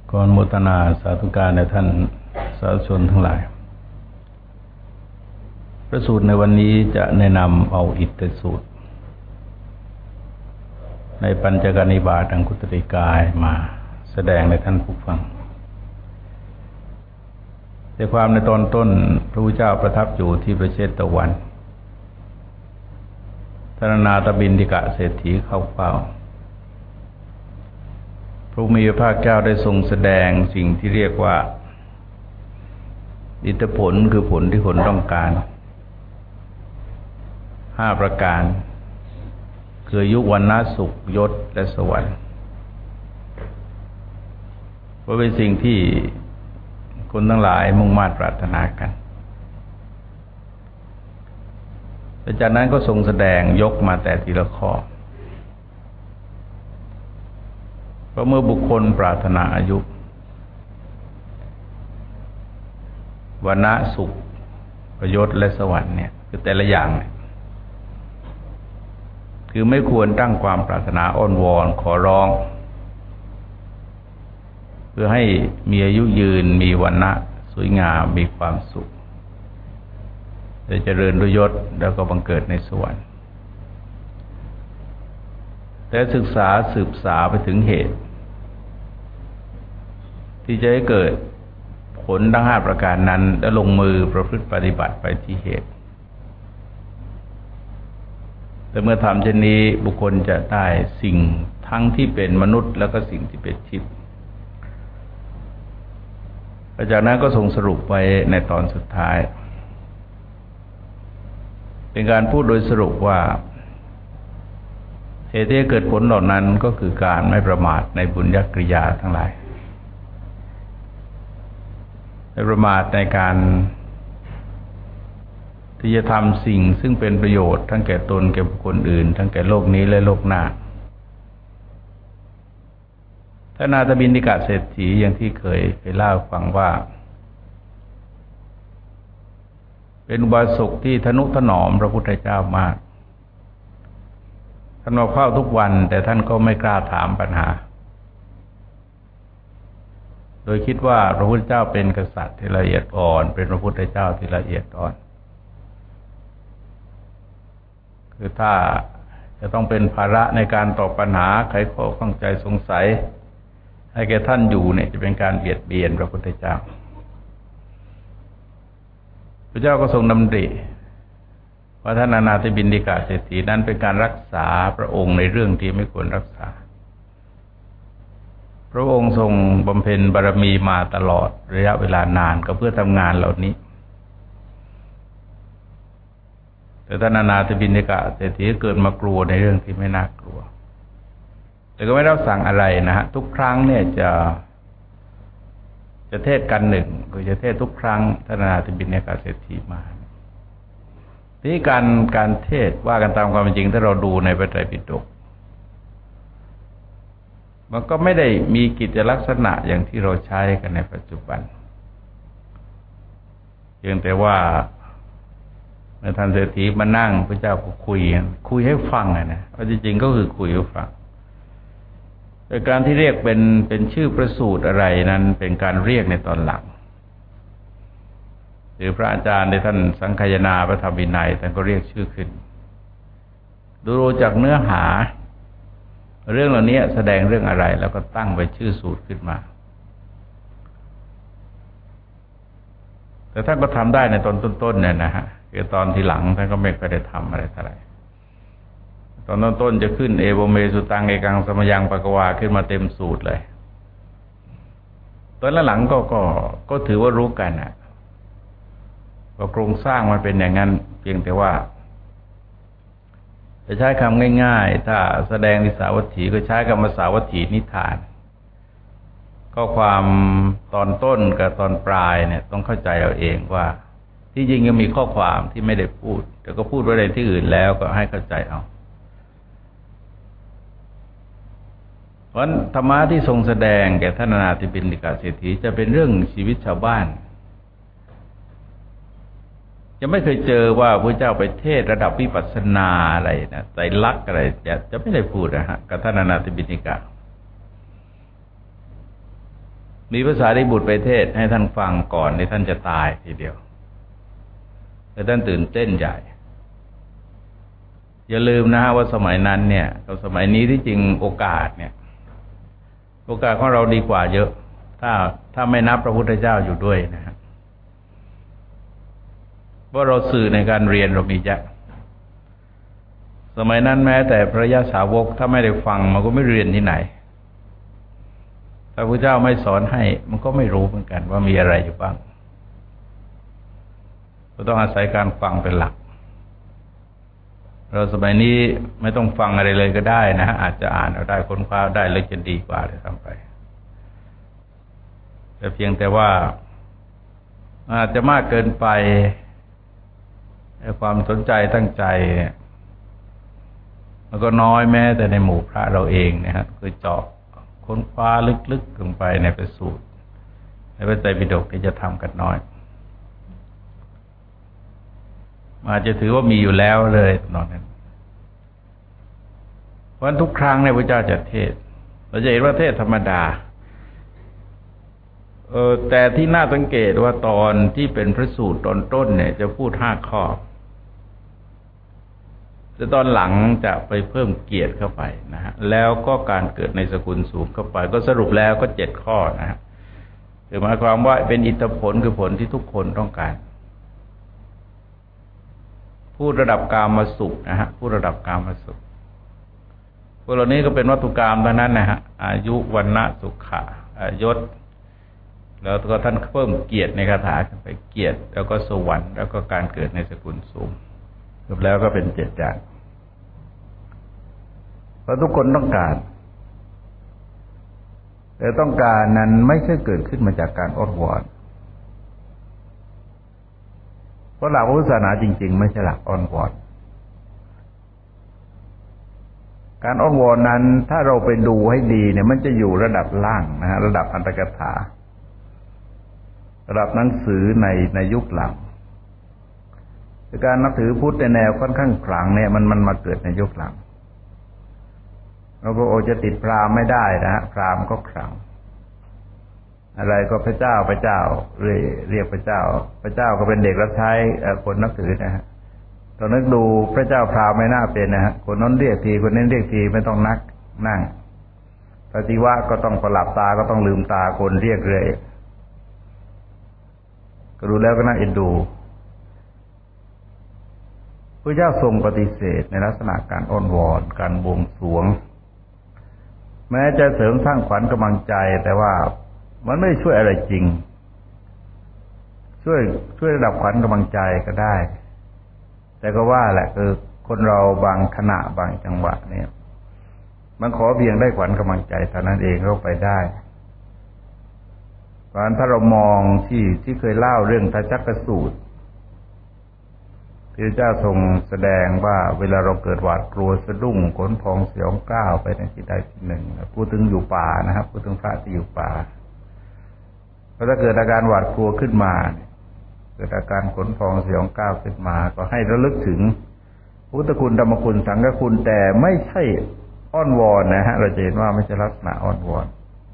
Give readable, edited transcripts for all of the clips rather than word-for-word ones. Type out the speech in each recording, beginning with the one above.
ก่อนโมทนาสาธุการในท่านสาธุชนทั้งหลายพระสูตรในวันนี้จะแนะนำเอาอิทธิสูตรในปัญจกนิบาตอังคุตริกายมาแสดงในท่านผู้ฟังในความในตอนต้นพระพุทธเจ้าประทับอยู่ที่ประเชตวันท่านอนาถบิณฑิกะเศรษฐีเข้าเฝ้าพระผู้มีพระภาคเจ้าได้ทรงแสดงสิ่งที่เรียกว่าอิทธิผลคือผลที่คนต้องการ5ประการคืออายุวรรณะสุขยศและสวรรค์ว่าเป็นสิ่งที่คนทั้งหลายมุ่งมั่นปรารถนากันและจากนั้นก็ทรงแสดงยกมาแต่ทีละข้อเพราะเมื่อบุคคลปรารถนาอายุวรรณะสุขประยศและสวรรค์เนี่ยคือแต่ละอย่างเนี่ยคือไม่ควรตั้งความปรารถนาอ้อนวอนขอร้องเพื่อให้มีอายุยืนมีวรรณะสวยงามมีความสุขจะเจริญด้วยยศแล้วก็บังเกิดในสวรรค์แต่ศึกษาสืบสาวไปถึงเหตุที่จะให้เกิดผลทั้ง5ประการนั้นและลงมือประพฤติปฏิบัติไปที่เหตุแต่เมื่อทำเช่นนี้บุคคลจะได้สิ่งทั้งที่เป็นมนุษย์แล้วก็สิ่งที่เป็นทิพย์จากนั้นก็ทรงสรุปไว้ในตอนสุดท้ายเป็นการพูดโดยสรุปว่าเหตุที่เกิดผลเหล่านั้นก็คือการไม่ประมาทในบุญญกริยาทั้งหลายไม่ประมาทในการที่จะทำสิ่งซึ่งเป็นประโยชน์ทั้งแก่ตนแก่บุคคลอื่นทั้งแก่โลกนี้และโลกหน้าท่านอนาถบิณฑิกะเศรษฐีอย่างที่เคยเล่าฟังว่าเป็นอุบาสกที่ทนุถนอมพระพุทธเจ้ามากท่านมาเฝ้าทุกวันแต่ท่านก็ไม่กล้าถามปัญหาโดยคิดว่าพระพุทธเจ้าเป็นกษัตริย์ที่ละเอียดอ่อนเป็นพระพุทธเจ้าที่ละเอียดอ่อนคือถ้าจะต้องเป็นภาระในการตอบปัญหาไขข้อข้องใจสงสัยให้แก่ท่านอยู่เนี่ยจะเป็นการเบียดเบียนพระพุทธเจ้าพระเจ้าก็ทรงดำริว่าท่านอนาถบิณฑิกะเศรษฐีนั้นเป็นการรักษาพระองค์ในเรื่องที่ไม่ควรรักษาพระองค์ทรงบำเพ็ญบารมีมาตลอดระยะเวลานานก็เพื่อทำงานเหล่านี้แต่ท่านอนาถบิณฑิกะเศรษฐีเกิดมากลัวในเรื่องที่ไม่น่ากลัวแต่ก็ไม่รับสั่งอะไรนะฮะทุกครั้งเนี่ยจะเทศกันหนึ่งคือจะเทศทุกครั้งท่านอนาถบิณฑิกะเศรษฐีมาที่การเทศว่ากันตามความจริงถ้าเราดูในพระไตรปิฎกมันก็ไม่ได้มีกิจลักษณะอย่างที่เราใช้กันในปัจจุบันเพียงแต่ว่าเมื่อท่านเศรษฐีมานั่งพระเจ้าก็คุยให้ฟังนะว่าจริงๆก็คือคุยให้ฟังแต่การที่เรียกเป็นชื่อประสูตรอะไรนั้นเป็นการเรียกในตอนหลังหรือพระอาจารย์ในท่านสังคายนาพระธรรมวินัยท่านก็เรียกชื่อขึ้นดูจากเนื้อหาเรื่องเหล่านี้แสดงเรื่องอะไรแล้วก็ตั้งไว้ชื่อสูตรขึ้นมาแต่ท่านก็ทำได้ในตอนต้นๆเนี่ยนะฮะคือตอนที่หลังท่านก็ไม่เคยได้ทำอะไรเท่าไหร่ตอนต้นๆจะขึ้นเอโวเมสุตังเอกังสมยังปะกวาขึ้นมาเต็มสูตรเลยตอนหลังก็ถือว่ารู้กันนะว่าโครงสร้างมันเป็นอย่างนั้นเพียงแต่ว่าจะใช้คำง่ายๆถ้าแสดงนิสาวัตถีก็ใช้คำภาษาวัตถีนิทานก็ความตอนต้นกับตอนปลายเนี่ยต้องเข้าใจเอาเองว่าที่จริงยังมีข้อความที่ไม่ได้พูดแต่ก็พูดไว้ในที่อื่นแล้วก็ให้เข้าใจเอาเพราะธรรมะที่ทรงแสดงแก่ท่านอนาถบิณฑิกะเศรษฐีจะเป็นเรื่องชีวิตชาวบ้านจะไม่เคยเจอว่าพระเจ้าไปเทศระดับวิปัสสนาอะไรนะไตรลักษณ์อะไรจะไม่ได้พูดนะฮะกับท่านอนาถบิณฑิกะมีภาษาริบุตรไปเทศให้ท่านฟังก่อนที่ท่านจะตายทีเดียวแต่ท่านตื่นเต้นใหญ่อย่าลืมนะฮะว่าสมัยนั้นเนี่ยกับสมัยนี้ที่จริงโอกาสของเราดีกว่าเยอะถ้าไม่นับพระพุทธเจ้าอยู่ด้วยนะครับเพราะเราสื่อในการเรียนเรามีเยอะสมัยนั้นแม้แต่พระยาสาวกถ้าไม่ได้ฟังมันก็ไม่เรียนที่ไหนถ้าพระเจ้าไม่สอนให้มันก็ไม่รู้เหมือนกันว่ามีอะไรอยู่บ้างเราต้องอาศัยการฟังเป็นหลักเราสมัยนี้ไม่ต้องฟังอะไรเลยก็ได้นะอาจจะอ่านเอาได้ค้นคว้าได้เลยจะดีกว่าเลยซ้ำไปแต่เพียงแต่ว่าอาจจะมากเกินไปความสนใจตั้งใจมันก็น้อยแม้แต่ในหมู่พระเราเองนะฮะคือเจาะค้นคว้าลึกๆลงไปในพระสูตรในพระไตรปิฎกที่จะทำกันน้อยอาจจะถือว่ามีอยู่แล้วเลยตอนนั้นเพราะทุกครั้งในพระเจ้าจะเทศเราจะเห็นว่าเทศธรรมดาแต่ที่น่าสังเกตว่าตอนที่เป็นพระสูตรตอนต้นเนี่ยจะพูด5 ข้อแต่ตอนหลังจะไปเพิ่มเกียรติเข้าไปนะฮะแล้วก็การเกิดในสกุลสูงเข้าไปก็สรุปแล้วก็7 ข้อนะฮะคือหมายความว่าเป็นอิทธิผลคือผลที่ทุกคนต้องการพูดระดับกามสุขนะฮะพูดระดับกามสุขพวกเหล่านี้ก็เป็นวัตถุกรรมเท่านั้นนะฮะอายุวรรณะสุขะยศแล้วก็ท่านเพิ่มเกียรติในคาถาขึ้นไปเกียรติแล้วก็สวรรค์แล้วก็การเกิดในสกุลสูงจบแล้วก็เป็น7 อย่างเพราะทุกคนต้องการแต่ต้องการนั้นไม่ใช่เกิดขึ้นมาจากการอ้อนวอนเพราะหลักพุทธศาสนาจริงๆไม่ใช่หลักอ้อนวอนการอ้อนวอนนั้นถ้าเราไปดูให้ดีเนี่ยมันจะอยู่ระดับล่างนะฮะระดับอัตถกถาระดับหนังสือในยุคหลังการนับถือพุทธในแนวค่อนข้างขลังเนี่ยมันมาเกิดในยุคหลังเราก็จะติดพราหมณ์ไม่ได้นะฮะพราหมณ์ก็ขลังอะไรก็พระเจ้าเรียกพระเจ้าก็เป็นเด็กรับใช้คนนับถือนะฮะตอนนึกดูพระเจ้าพราหมณ์ไม่น่าเป็นนะฮะคนนั้นเรียกทีคนนี้เรียกทีไม่ต้องนั่งปฏิวะก็ต้องประหลับตาก็ต้องลืมตาคนเรียกเลยก็ดูแล้วก็น่าเอ็นดูพระเจ้าทรงปฏิเสธในลักษณะการอ้อนวอนการบวงสรวงแม้จะเสริมสร้างขวัญกำลังใจแต่ว่ามันไม่ช่วยอะไรจริงช่วยระดับขวัญกำลังใจก็ได้แต่ก็ว่าแหละคนเราบางขณะบางจังหวะเนี่ยมันขอเพียงได้ขวัญกำลังใจเท่านั้นเองก็ไปได้เพราะฉะนั้นถ้าเรามองที่เคยเล่าเรื่องทัชจักสูตรพระเจ้าทรงแสดงว่าเวลาเราเกิดหวาดกลัวสะดุ้งขนพองสยองกล้าวไปในที่ใดที่หนึ่งพูดถึงอยู่ป่านะครับพูดถึงพระที่อยู่ป่าพอถ้าเกิดอาการหวาดกลัวขึ้นมาเกิดอาการขนพองสยองกล้าวขึ้นมาก็ให้ระลึกถึงพุทธคุณธรรมคุณสังฆคุณแต่ไม่ใช่อ้อนวอนนะฮะเราจะเห็นว่าไม่ใช่ลักษณะอ้อนวอน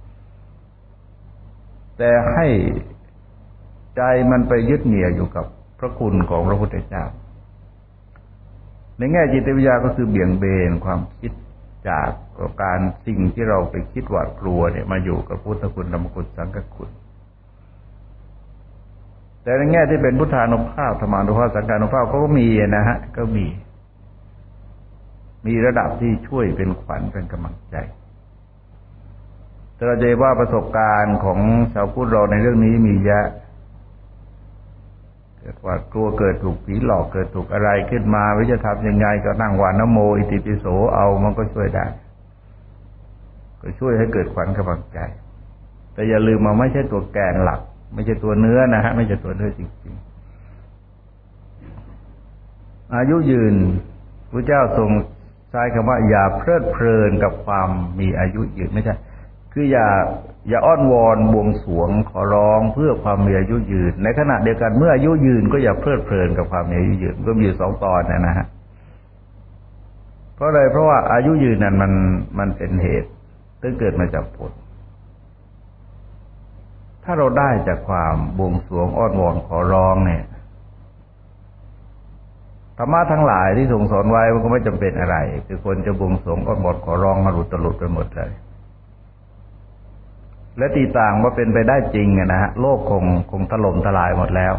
แต่ให้ใจมันไปยึดเหนี่ยวอยู่กับพระคุณของพระพุทธเจ้าในแง่จิตวิทยาก็คือเบี่ยงเบนความคิดจากการสิ่งที่เราไปคิดหวาดกลัวเนี่ยมาอยู่กับพุทธคุณธรรมคุณสังฆคุณแต่ในแง่ที่เป็นพุทธานุภาพธรรมานุภาพสังฆานุภาพก็มีนะฮะก็มีระดับที่ช่วยเป็นขวัญเป็นกำลังใจแต่เราจะว่าประสบการณ์ของชาวพุทธเราในเรื่องนี้มีเยอะเกิดว่ากลัวเกิดถูกผีหลอกเกิดถูกอะไรขึ้นมาวิจะทำยังไงก็นั่งวานนะโมอิติปิโสเอามันก็ช่วยได้ก็ช่วยให้เกิดขวัญกำลังใจแต่อย่าลืมมันไม่ใช่ตัวแกนหลักไม่ใช่ตัวเนื้อนะฮะไม่ใช่ตัวเนื้อจริงๆอายุยืนพระเจ้าทรงใช้คำว่าอย่าเพลิดเพลินกับความมีอายุยืนไม่ใช่คืออย่าอ้อนวอนบวงสรวงขอร้องเพื่อความมีอายุยืนในขณะเดียวกันเมื่ออายุยืนก็อย่าเพลิดเพลินกับความมีอายุยืนก็มี2 ตอนนะฮะเพราะอะไรเพราะว่าอายุยืนนั้นมันเป็นเหตุที่เกิดมาจากผลถ้าเราได้จากความบวงสรวงอ้อนวอนขอร้องเนี่ยธรรมะทั้งหลายที่ทรงสอนไว้มันก็ไม่จำเป็นอะไรคือคนจะบวงสรวงอ้อนวอนขอร้องมาหลุดตลุดไปหมดเลยและตีต่างว่าเป็นไปได้จริงนะฮะโลกคงถล่มทลายหมดแล้ว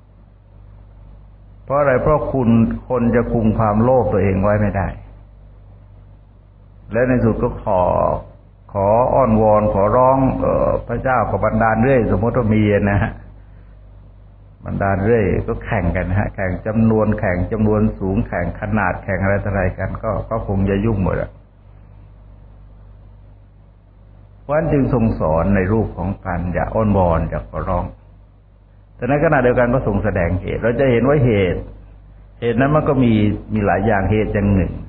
เพราะอะไรเพราะคนจะคุมความโลภตัวเองไว้ไม่ได้และในสุดก็ขออ้อนวอนขอร้องพระเจ้าก็บันดาลเรื่อยสมมติว่ามีนะฮะบันดาลเรื่อยก็แข่งกันฮะแข่งจำนวนสูงแข่งขนาดแข่งอะไรต่ออะไรกันก็คงจะยุ่งหมดอ่ะวันจึงทรงสอนในรูปของการอย่าอ้อนวอนอย่าขอร้องแต่ในขณะเดียวกันก็ทรงแสดงเหตุเราจะเห็นว่าเหตุนั้นมันก็มีหลายอย่างเหตุอย่างหนึ่ง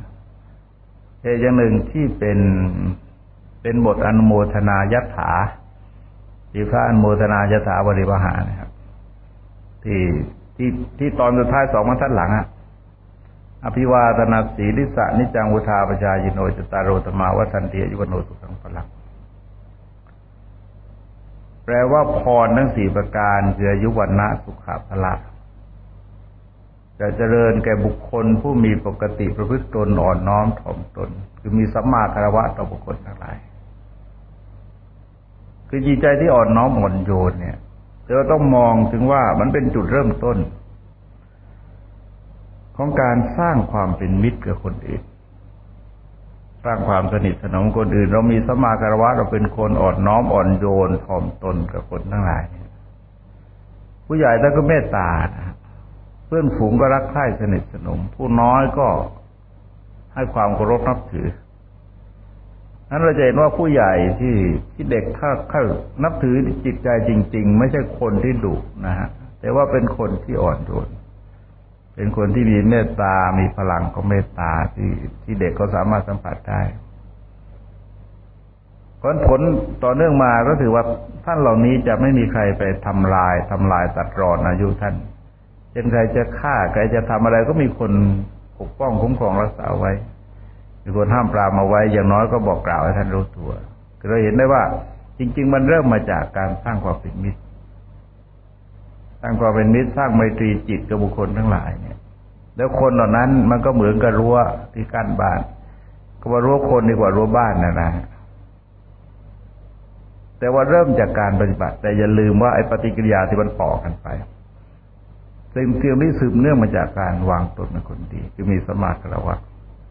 ที่เป็นบทอนุโมทนายถาที่พระอนุโมทนายถาบริวหารนะครับที่ตอนสุดท้าย2 บรรทัดหลังอ่ะอภิวาทนาสีลิสะนิจังวุธาปชายิโนจตารโรธรรมาวัฏันติอายุวโนสุขังพลังแปลว่าพรทั้ง4ประการคืออายุวนะสุขะพละจะเจริญแก่บุคคลผู้มีปกติประพฤติตนอ่อนน้อมถ่อมตนคือมีสัมมาคารวะต่อบุคคลทั้งหลายคือจิตใจที่อ่อนน้อมอ่อนโยนเนี่ยเราต้องมองถึงว่ามันเป็นจุดเริ่มต้นของการสร้างความเป็นมิตรกับคนอื่นสร้างความสนิทสนมคนอื่นเรามีสัมมาคารวะเราเป็นคนอ่อนน้อมอ่อนโยนถ่อมตนกับคนทั้งหลายผู้ใหญ่ท่านก็เมตตาเพื่อนฝูงก็รักใคร่สนิทสนมผู้น้อยก็ให้ความเคารพนับถือนั้นเราจะเห็นว่าผู้ใหญ่ที่เด็กถ้านับถือจิตใจจริงๆไม่ใช่คนที่ดุนะฮะแต่ว่าเป็นคนที่อ่อนโยนเป็นคนที่มีเมตตามีพลังของเมตตาที่เด็กก็สามารถสัมผัสได้ผลต่อเนื่องมาก็ถือว่าท่านเหล่านี้จะไม่มีใครไปทำลายตัดรอนอายุท่านเช่นใครจะฆ่าใครจะทำอะไรก็มีคนปกป้องคุ้มครองรักษาไว้มีคนห้ามปรามเอาไว้อย่างน้อยก็บอกกล่าวให้ท่านรู้ตัวคือเราเห็นได้ว่าจริงๆมันเริ่มมาจากการสร้างความเป็นมิตรสร้างความเป็นมิตรสร้างไมตรีจิตกับบุคคลทั้งหลายเนี่ยแล้วคนเหล่านั้นมันก็เหมือนกับรั้วที่กั้นบ้านก็ว่ารั้วคนดีกว่ารั้วบ้านนะแต่ว่าเริ่มจากการปฏิบัติแต่อย่าลืมว่าไอ้ปฏิกิริยาที่มันต่อกันไปสิ่งที่สืบเนื่องมาจากการวางตนเป็นคนดีคือมีสัมมาคารวะ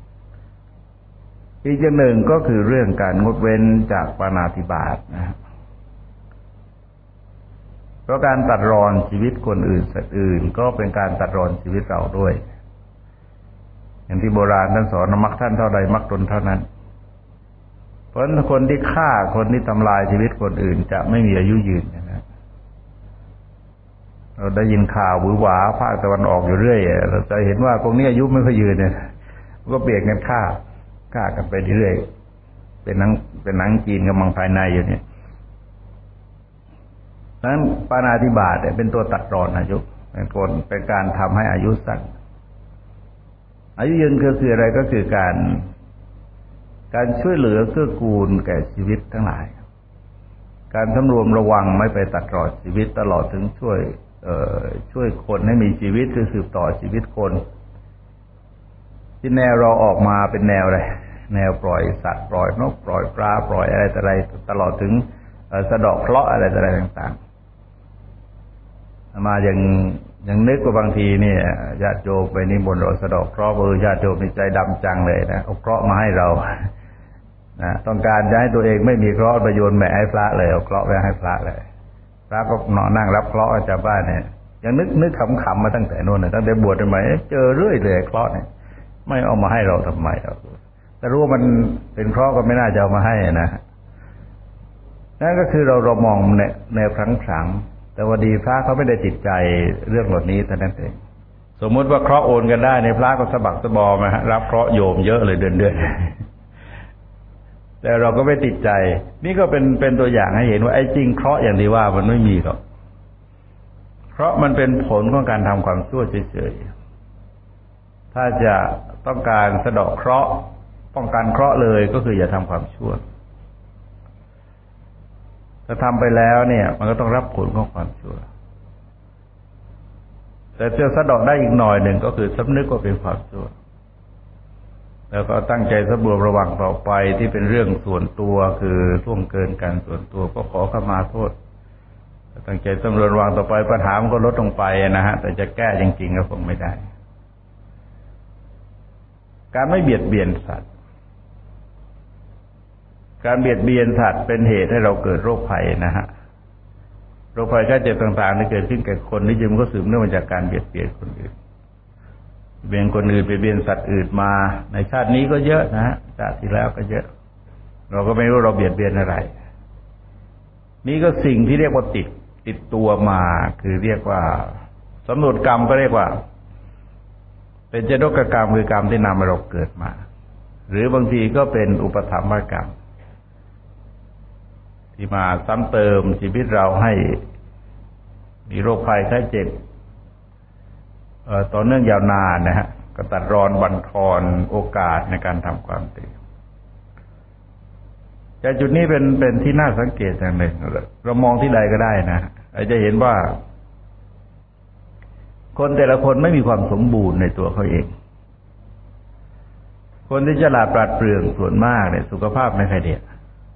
อีกอย่างหนึ่งก็คือเรื่องการงดเว้นจากปาณาติบาตนะเพราะการตัดรอนชีวิตคนอื่นสัตว์อื่นก็เป็นการตัดรอนชีวิตเราด้วยอย่างที่โบราณท่านสอนมักท่านเท่าใดมักตนเท่านั้นเพราะฉะนั้นคนที่ฆ่าคนที่ทำลายชีวิตคนอื่นจะไม่มีอายุยืนนะเราได้ยินข่าวหวือหวาภาคตะวันออกอยู่เรื่อยเราจะเห็นว่าพวกนี้อายุไม่ค่อยยืนเนี่ยก็เปลี่ยนกันฆ่ากันไปเรื่อยเป็นหนังจีนกำลังภายในอยู่เนี่ยดังนั้นปาณาติบาตเป็นตัวตัดรอนอายุเป็นการทำให้อายุสั้นอายุยืนคืออะไรก็คือการช่วยเหลือเกื้อกูลแก่ชีวิตทั้งหลายการสำรวมระวังไม่ไปตัดรอนชีวิตตลอดถึงช่วยคนให้มีชีวิตคือสืบต่อชีวิตคนที่แนวเราออกมาเป็นแนวอะไรแนวปล่อยสัตว์ปล่อยนกปล่อยปลาปล่อยอะไรตลอดถึงสะเดาะเคราะห์อะไรต่างๆมาอย่างนึกว่าบางทีเนี่ยญาติโยมไปนิมนต์เราสะเดาะเคราะห์ญาติโยมมีใจดำจังเลยนะเอาเคราะห์มาให้เรานะต้องการจะให้ตัวเองไม่มีเคราะห์ไปโยนแม่ให้พระเลยเอาเคราะห์ไปให้พระเลยพระก็นอนนั่งรับเคราะห์จากบ้านเนี่ยยังนึกขำๆมาตั้งแต่โน่นนะตั้งแต่บวชใหม่เจอเรื่อยเลยเคราะห์เนี่ยไม่เอามาให้เราทำไมแต่รู้ว่ามันเป็นเคราะห์ก็ไม่น่าจะเอามาให้นะนั่นก็คือเรามองแนวครั้งแต่ว่าดีพระเขาไม่ได้ติดใจเรื่องเหล่านี้เท่านั้นเองสมมติว่าเคราะห์โอนกันได้ในพระก็สะบักสะบอมนะฮะรับเคราะห์โยมเยอะเลยเดือนแต่เราก็ไม่ติดใจนี่ก็เป็นตัวอย่างให้เห็นว่าไอ้จริงเคราะห์อย่างที่ว่ามันไม่มีหรอกเพราะมันเป็นผลของการทำความชั่วเฉยๆถ้าจะต้องการสะเดาะเคราะห์ป้องกันเคราะห์เลยก็คืออย่าทำความชั่วถ้าถ้าทำไปแล้วเนี่ยมันก็ต้องรับผลของความชั่วแต่จะสะเดาะได้อีกหน่อยหนึ่งก็คือสำนึกว่าเป็นความชั่วแล้วก็ตั้งใจสำรวมระวังต่อไปที่เป็นเรื่องส่วนตัวคือล่วงเกินการส่วนตัวก็ขอขมาโทษตั้งใจสำรวมระวังต่อไปปัญหามันก็ลดลงไปนะฮะแต่จะแก้จริงๆก็คงไม่ได้การไม่เบียดเบียนสัตว์การเบียดเบียนสัตว์เป็นเหตุให้เราเกิดโรคภัยนะฮะโรคภัยไข้เจ็บต่างๆที่เกิดขึ้นแก่คนที่จริงมันก็สืบเนื่องมาจากการเบียดเบียนคนอื่นเบียดคนอื่นไปเบียดสัตว์อื่นมาในชาตินี้ก็เยอะนะฮะชาติที่แล้วก็เยอะเราก็ไม่รู้เราเบียดเบียนอะไรนี่ก็สิ่งที่เรียกว่าติดตัวมาคือเรียกว่าสำนวนกรรมก็เรียกว่าเป็นเจโตกกรรมคือกรรมที่นำมาเราเกิดมาหรือบางทีก็เป็นอุปถัมภกรรมที่มาซ้ำเติมชีวิตเราให้มีโรคภัยไข้เจ็บต่อเนื่องยาวนานนะฮะก็ตัดรอนบั่นทอนโอกาสในการทำความดีแต่จุดนี้เป็นที่น่าสังเกตอย่างหนึ่งเรามองที่ใดก็ได้นะอาจจะเห็นว่าคนแต่ละคนไม่มีความสมบูรณ์ในตัวเขาเองคนที่ฉลาดปราดเปรื่องส่วนมากเนี่ยสุขภาพไม่ค่อยดี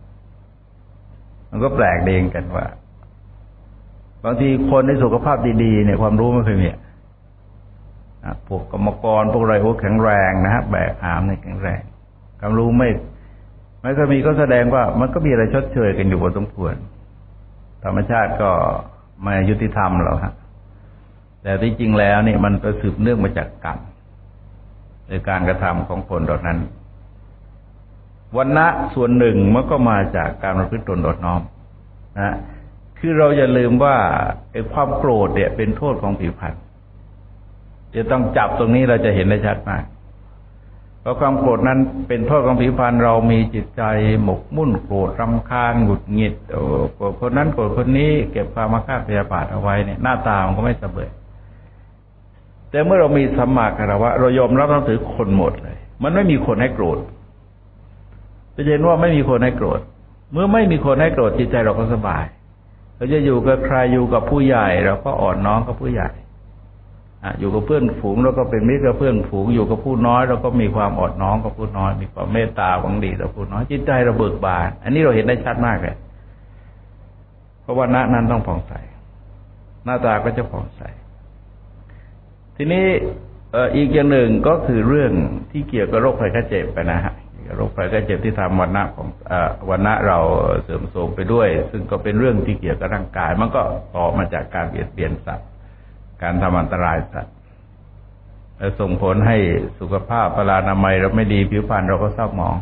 มันก็แปลกเองกันว่าบางทีคนในสุขภาพดีๆเนี่ยความรู้ไม่เคยมีพวกกรรมกรพวกอะไรพวกแข็งแรงนะฮะแบกหามเนี่ยแข็งแรงความรู้ไม่เคยมีก็แสดงว่ามันก็มีอะไรชดเชยกันอยู่พอสมควรธรรมชาติก็ไม่ยุติธรรมหรอกฮะแต่ที่จริงแล้วนี่มันก็สืบเนื่องมาจากกรรมในการกระทำของคนเหล่านั้นวรรณะส่วนหนึ่งมันก็มาจากการประพฤติตนอ่อนน้อมนะคือเราอย่าลืมว่าไอ้ความโกรธเนี่ยเป็นโทษของผิวพรรณจะต้องจับตรงนี้เราจะเห็นได้ชัดมากเพราะความโกรธนั้นเป็นโทษของผิวพรรณเรามีจิตใจหมกมุ่นโกรธรำคาญหงุดหงิดโกรธคนนั้นโกรธคนนี้เก็บความอาฆาตพยาบาทเอาไว้เนี่ยหน้าตามันก็ไม่เสมอแต่เมื่อเรามีสัมมาคารวะเรายอมรับนับถือคนหมดเลยมันไม่มีคนให้โกรธจะเห็นว่าไม่มีคนให้โกรธเมื่อไม่มีคนให้โกรธจิตใจเราก็สบายเราจะอยู่กับใครอยู่กับผู้ใหญ่เราก็อ่อนน้อมกับผู้ใหญ่อยู่กับเพื่อนฝูงเราก็เป็นมิตรกับเพื่อนฝูงอยู่กับผู้น้อยเราก็มีความอ่อนน้อมกับผู้น้อยมีความเมตตาหวังดีต่อผู้น้อยจิตใจเราเบิกบานอันนี้เราเห็นได้ชัดมากเลยเพราะว่าหน้านั้นต้องผ่องใสหน้าตาก็จะผ่องใสทีนี้อีกอย่างหนึ่งก็คือเรื่องที่เกี่ยวกับโรคภัยไข้เจ็บไปนะฮะโรคภัยไข้เจ็บที่ทำวรรณะของวรรณะเราเสื่อมโทรมไปด้วยซึ่งก็เป็นเรื่องที่เกี่ยวกับร่างกายมันก็ต่อมาจากการเบียดเบียนสัตว์การทำอันตรายสัตว์และส่งผลให้สุขภาพพลานามัยเราไม่ดีผิวพรรณเราก็เศร้าหมอง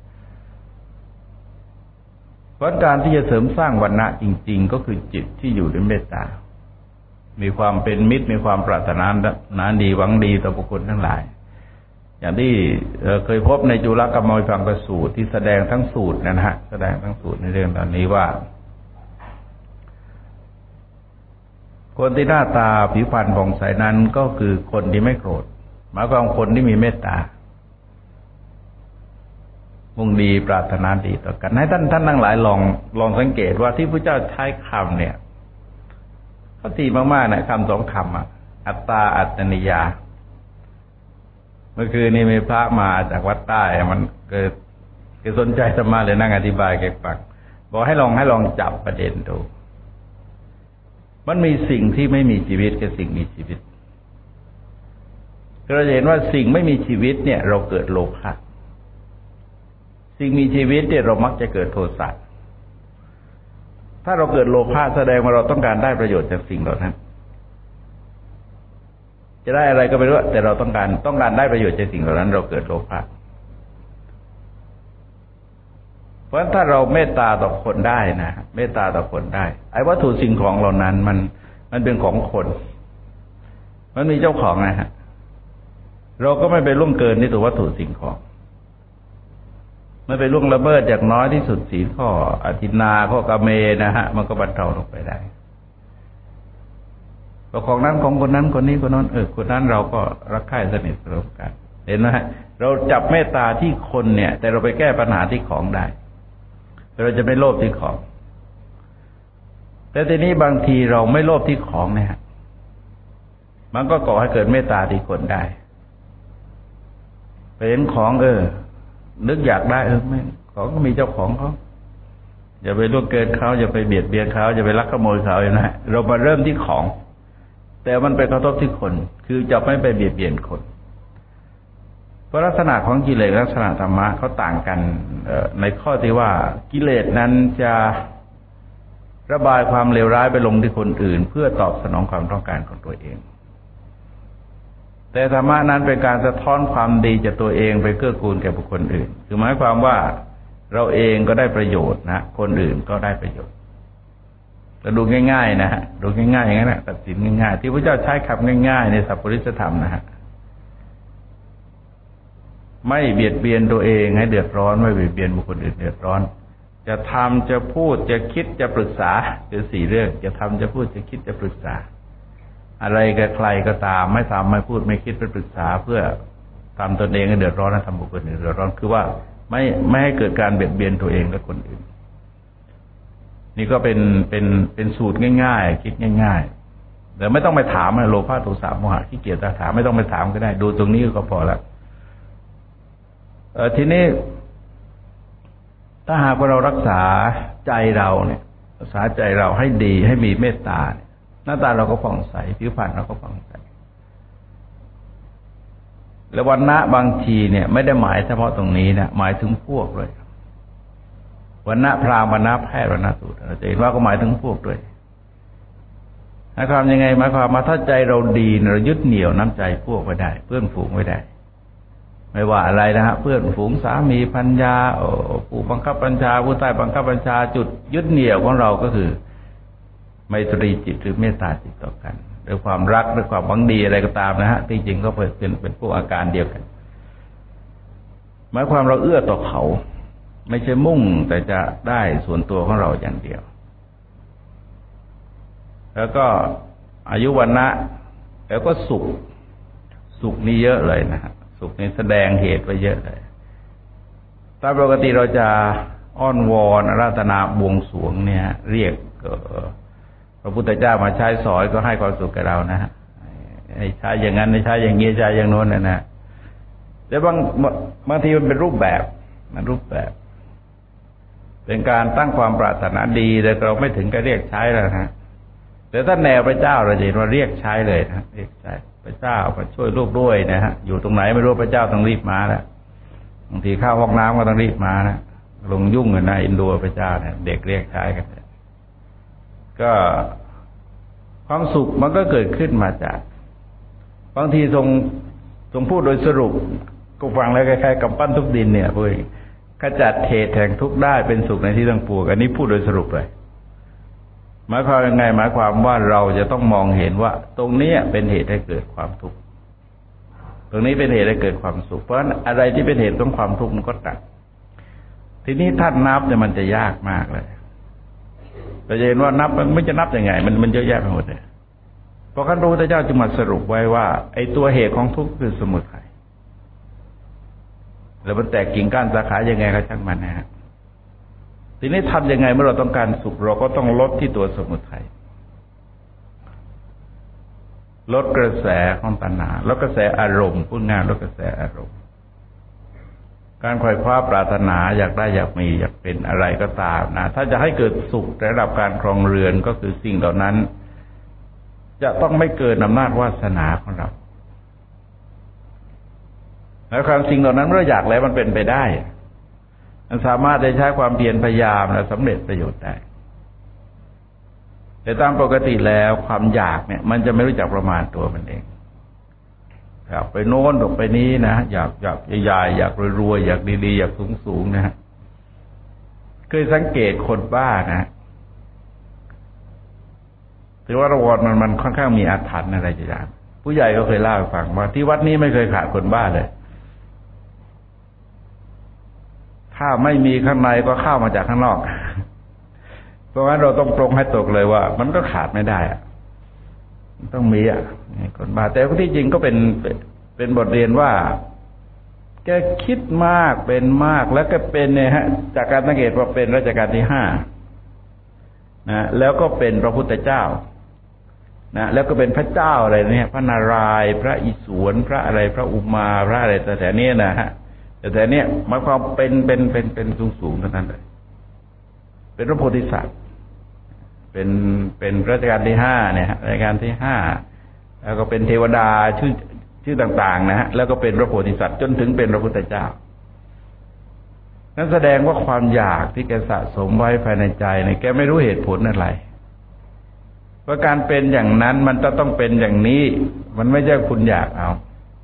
เพราะการที่จะเสริมสร้างวรรณะจริงๆก็คือจิตที่อยู่ด้วยเมตตามีความเป็นมิตรมีความปรารถนาดีหวังดีต่อบุคคลทั้งหลายอย่างที่เคยพบในจุลกรรมวิภังคสูตรที่แสดงทั้งสูตรนะฮะแสดงทั้งสูตรในเรื่องตอนนี้ว่าคนที่หน้าตาผิวพรรณผ่องใสนั้นก็คือคนที่ไม่โกรธหมายความคนที่มีเมตตามุ่งดีปรารถนาดีต่อกันให้ท่านทั้งหลายลองสังเกตว่าที่พระเจ้าใช้คำเนี่ยเขาตีมากๆนะคำสองคำอัตตาอัตตนิยาเมื่อคืนนี้มีพระมาจากวัดใต้มันเกิดสนใจธรรมะเลยนั่งอธิบายแกฟังบอกให้ลองจับประเด็นดูมันมีสิ่งที่ไม่มีชีวิตกับสิ่งมีชีวิตเราจะเห็นว่าสิ่งไม่มีชีวิตเนี่ยเราเกิดโลภะสิ่งมีชีวิตเนี่ยเรามักจะเกิดโทสะถ้าเราเกิดโลภะแสดงว่าเราต้องการได้ประโยชน์จากสิ่งเหล่านั้นจะได้อะไรก็ไม่รู้แต่เราต้องการได้ประโยชน์จากสิ่งเหล่านั้นเราเกิดโลภะเพราะฉะนั้นถ้าเราเมตตาต่อคนได้นะเมตตาต่อคนได้ไอ้วัตถุสิ่งของเหล่านั้นมันเป็นของคนมันมีเจ้าของนะฮะเราก็ไม่ไปล่วงเกินที่ตัววัตถุสิ่งของไม่ไปล่วงละเมิดอย่างน้อยที่สุดศีลข้ออทินนาข้อกาเมนะฮะมันก็บรรเทาลงไปได้ของนั้นของคนนั้นคนนี้คนนั้นคนนั้นเราก็รักใคร่สนิทสนมกันเห็นไหมเราจับเมตตาที่คนเนี่ยแต่เราไปแก้ปัญหาที่ของได้เราจะไม่โลภที่ของแต่ทีนี้บางทีเราไม่โลภที่ของเนี่ยมันก็ก่อให้เกิดเมตตาที่คนได้ไปเห็นของนึกอยากได้ไม่ของก็มีเจ้าของเขาอย่าไปล่วงเกินเขาอย่าไปเบียดเบียนเขาอย่าไปลักขโมยเขานะเรามาเริ่มที่ของแต่มันไปกระทบที่คนคือจะไม่ไปเบียดเบียนคนเพราะลักษณะของกิเลสลักษณะธรรมะเขาต่างกันในข้อที่ว่ากิเลสนั้นจะระบายความเลวร้ายไปลงที่คนอื่นเพื่อตอบสนองความต้องการของตัวเองแต่ธรรมะนั้นเป็นการสะท้อนความดีจากตัวเองไปเกื้อกูลแก่บุคคลอื่นคือหมายความว่าเราเองก็ได้ประโยชน์นะคนอื่นก็ได้ประโยชน์แต่ดูง่ายๆนะฮะดูง่ายๆอย่างนั้นแหละตัดสินง่ายๆที่พระเจ้าใช้คำง่ายๆในสัพพุริสธรรมนะฮะไม่เบียดเบียนตัวเองให้เดือดร้อนไม่เบียดเบียนบุคคลอื่นเดือดร้อนจะทำจะพูดจะคิดจะปรึกษาคือ4 เรื่องจะทำจะพูดจะคิดจะปรึกษาอะไรกับใครก็ตามไม่ทำไม่พูดไม่คิดไม่ปรึกษาเพื่อทำตนเองให้เดือดร้อนและทำบุคคลอื่นเดือดร้อนคือว่าไม่ให้เกิดการเบียดเบียนตัวเองและคนอื่นนี่ก็เป็นสูตรง่ายๆคิดง่ายๆแต่ไม่ต้องไปถามโลภะโทสะโมหะขี้เกียจถามไม่ต้องไปถามก็ได้ดูตรงนี้ก็พอแล้วทีนี้ถ้าหากว่าเรารักษาใจเราเนี่ยรักษาใจเราให้ดีให้มีเมตตาหน้าตาเราก็ผ่องใสผิวพรรณเราก็ผ่องใสแล้ววรรณะบางทีเนี่ยไม่ได้หมายเฉพาะตรงนี้นะหมายถึงพวกเลยวรรณะพราหมณ์วรรณะแพทย์วรรณะสูตรเราจะเห็นว่าก็หมายถึงพวกด้วยหมายความยังไงหมายความมาถ้าใจเราดีเรายึดเหนี่ยวน้ำใจพวกไว้ได้เพื่อนฝูงไว้ได้ไม่ว่าอะไรนะฮะเพื่อนฝูงสามีภรรยาผู้บังคับบัญชาผู้ใต้บังคับบัญชาจุดยึดเหนี่ยวของเราก็คือไมตรีจิตหรือเมตตาจิตต่อกันด้วยความรักด้วยความหวังดีอะไรก็ตามนะฮะที่จริงก็เป็นพวกอาการเดียวกันหมายความเราเอื้อต่อเขาไม่ใช่มุ่งแต่จะได้ส่วนตัวของเราอย่างเดียวแล้วก็อายุวันนะแล้วก็สุขนี่เยอะเลยนะฮะสุขนี่แสดงเหตุไว้เยอะเลยตามปกติเราจะอ้อนวอนอาราธนาบวงสรวงเนี่ยเรียกพระพุทธเจ้ามาใช้สอยก็ให้ความสุขแก่เรานะฮะให้ใช้อย่างนั้นให้ใช้อย่างนี้ใช้อย่างโน้นนะแต่บางทีมันเป็นรูปแบบเป็นการตั้งความปรารถนาดีแต่เราไม่ถึงกับเรียกใช้แล้วนะแต่ถ้าแนวพระเจ้าเราจะเห็นว่าเรียกใช้เลยนะเรียกใช้พระเจ้ามาช่วยลูกด้วยนะฮะอยู่ตรงไหนไม่รู้พระเจ้าต้องรีบมาแล้วบางทีเข้าห้องน้ำก็ต้องรีบมานะลงยุ่งกันนะอินโดพระเจ้าเนี่ยเด็กเรียกใช้กันก็ความสุขมันก็เกิดขึ้นมาจากบางทีทรงพูดโดยสรุปก็ฟังแล้วคล้ายๆกับปั้นทุกดินเนี่ยพวกขจัดเหตุแห่งทุกข์ได้เป็นสุขในที่ทั้งปวงอันนี้พูดโดยสรุปเลยหมายความยังไงหมายความว่าเราจะต้องมองเห็นว่าตรงนี้เป็นเหตุให้เกิดความทุกข์ตรงนี้เป็นเหตุให้เกิดความสุขเพราะฉะนั้นอะไรที่เป็นเหตุของความทุกข์มันก็ตัดทีนี้ท่านนับเนี่ยมันจะยากมากเลยเราจะเห็นว่านับมันไม่จะนับยังไงมันเยอะแยะไปหมดเลยเพราะขั้นพระพุทธเจ้าจึงมาสรุปไว้ว่าไอ้ตัวเหตุของทุกข์คือสมุทัยแล้วมันแตกกิ่งก้านสาขายังไงก็ช่างมันนะฮะทีนี้ทำยังไงเมื่อเราต้องการสุขเราก็ต้องลดที่ตัวสมุทัยลดกระแสของตัณหาลดกระแสอารมณ์พูดง่ายลดกระแสอารมณ์การไขว่คว้าปรารถนาอยากได้อยากมีอยากเป็นอะไรก็ตามนะถ้าจะให้เกิดสุขในระดับการครองเรือนก็คือสิ่งเหล่านั้นจะต้องไม่เกินอำนาจวาสนาของเราแล้วความสิ่งเหล่านั้นเมื่ออยากแล้วมันเป็นไปได้มันสามารถจะใช้ความเพียรพยายามและสำเร็จประโยชน์ได้แต่ตามปกติแล้วความอยากเนี่ยมันจะไม่รู้จักประมาณตัวมันเองอยากไปโน้นออกไปนี้นะอยากใหญ่ๆอยากรวยๆอยากดีๆอยากสูงๆนะฮะเคยสังเกตคนบ้านะถือว่าระวรมันค่อนข้างมีอาถรรพ์อะไรอย่างผู้ใหญ่ก็เคยเล่าให้ฟังว่าที่วัดนี้ไม่เคยขาดคนบ้าเลยถ้าไม่มีข้างในก็เข้ามาจากข้างนอกเพราะงั้นเราต้องปรงให้ตกเลยว่ามันก็ขาดไม่ได้อะต้องมีคนบ้าแต่ที่จริงก็เป็นบทเรียนว่าแกคิดมากเป็นมากแล้วก็เป็นเนี่ยฮะจากการสังเกตว่าเป็นรัชกาลที่5 นะแล้วก็เป็นพระพุทธเจ้านะแล้วก็เป็นพระเจ้าอะไรเนี่ยพระนารายณ์พระอิศวรพระอะไรพระอุมาพระอะไรแต่เนี้ยนะฮะแต่เนี้ยหมายความเป็นสูงเท่านั้นเลยเป็นพระโพธิสัตว์เป็นรัชกาลที่5เนี่ยรัชกาลที่5แล้วก็เป็นเทวดาชื่อต่างๆนะฮะแล้วก็เป็นพระโพธิสัตว์จนถึงเป็นพระพุทธเจ้านั่นแสดงว่าความอยากที่แกสะสมไว้ภายในใจเนี่ยแกไม่รู้เหตุผลอะไรว่าการเป็นอย่างนั้นมันจะต้องเป็นอย่างนี้มันไม่ใช่คุณอยากเอา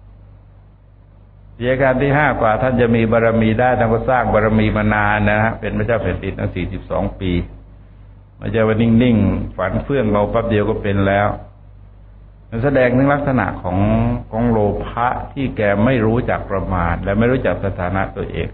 รัชกาลที่5กว่าท่านจะมีบารมีได้ท่านก็สร้างบารมีมานานนะฮะเป็นพระเจ้าแผ่นดินตั้ง42 ปีไม่ใช่ว่านิ่งๆฝันเฟื่องเราแป๊บเดียวก็เป็นแล้วมันแสดงถึงลักษณะของโลภะที่แกไม่รู้จักประมาณและไม่รู้จักสถานะตัวเอง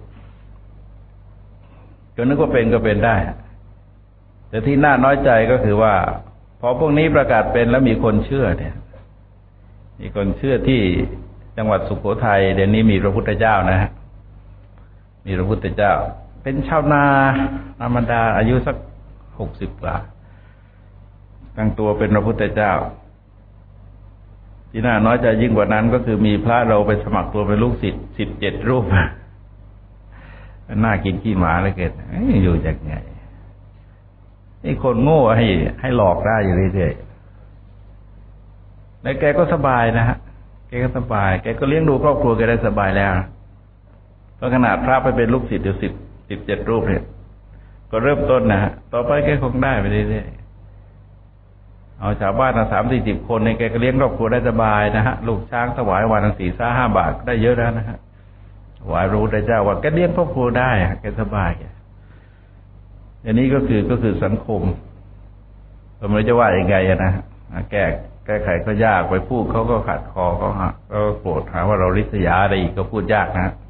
ก็นึกว่าเป็นก็เป็นได้แต่ที่น่าน้อยใจก็คือว่าพอพวกนี้ประกาศเป็นแล้วมีคนเชื่อเนี่ยมีคนเชื่อที่จังหวัดสุโขทัยเดี๋ยวนี้มีพระพุทธเจ้านะฮะมีพระพุทธเจ้าเป็นชาวนาธรรมดาอายุสัก60 กว่าตั้งตัวเป็นพระพุทธเจ้าที่น่าน้อยใจยิ่งกว่านั้นก็คือมีพระเราไปสมัครตัวเป็นลูกศิษย์17 รูปน่ากินขี้หมาเลยเกิดอยู่จากไงนี่คนโง่ให้หลอกได้อยู่เรื่อยๆแล้วแกก็สบายนะฮะแกก็สบายแกก็เลี้ยงดูครอบครัวแกได้สบายแล้วเพราะขนาดพระไปเป็นลูกศิษย์อยู่17 รูปเนี่ยก็เริ่มต้นนะฮะต่อไปแกคงได้ไปเรื่อยๆเอาชาวบ้าน30-40 คนเนี่ยแกก็เลี้ยงครอบครัวได้สบายนะฮะลูกช้างถวายวันละ4-5 บาทได้เยอะแล้วนะฮะถวายพระพุทธเจ้าว่าแกเลี้ยงครอบครัวได้แกสบายอย่างนี้ก็คือสังคมเราไม่รู้จะว่ายังไงนะแก้ไขก็ยากไปพูดเขาก็ขัดคอเขาก็โกรธหาว่าเราริษยาอะไรอีกก็พูดยากนะ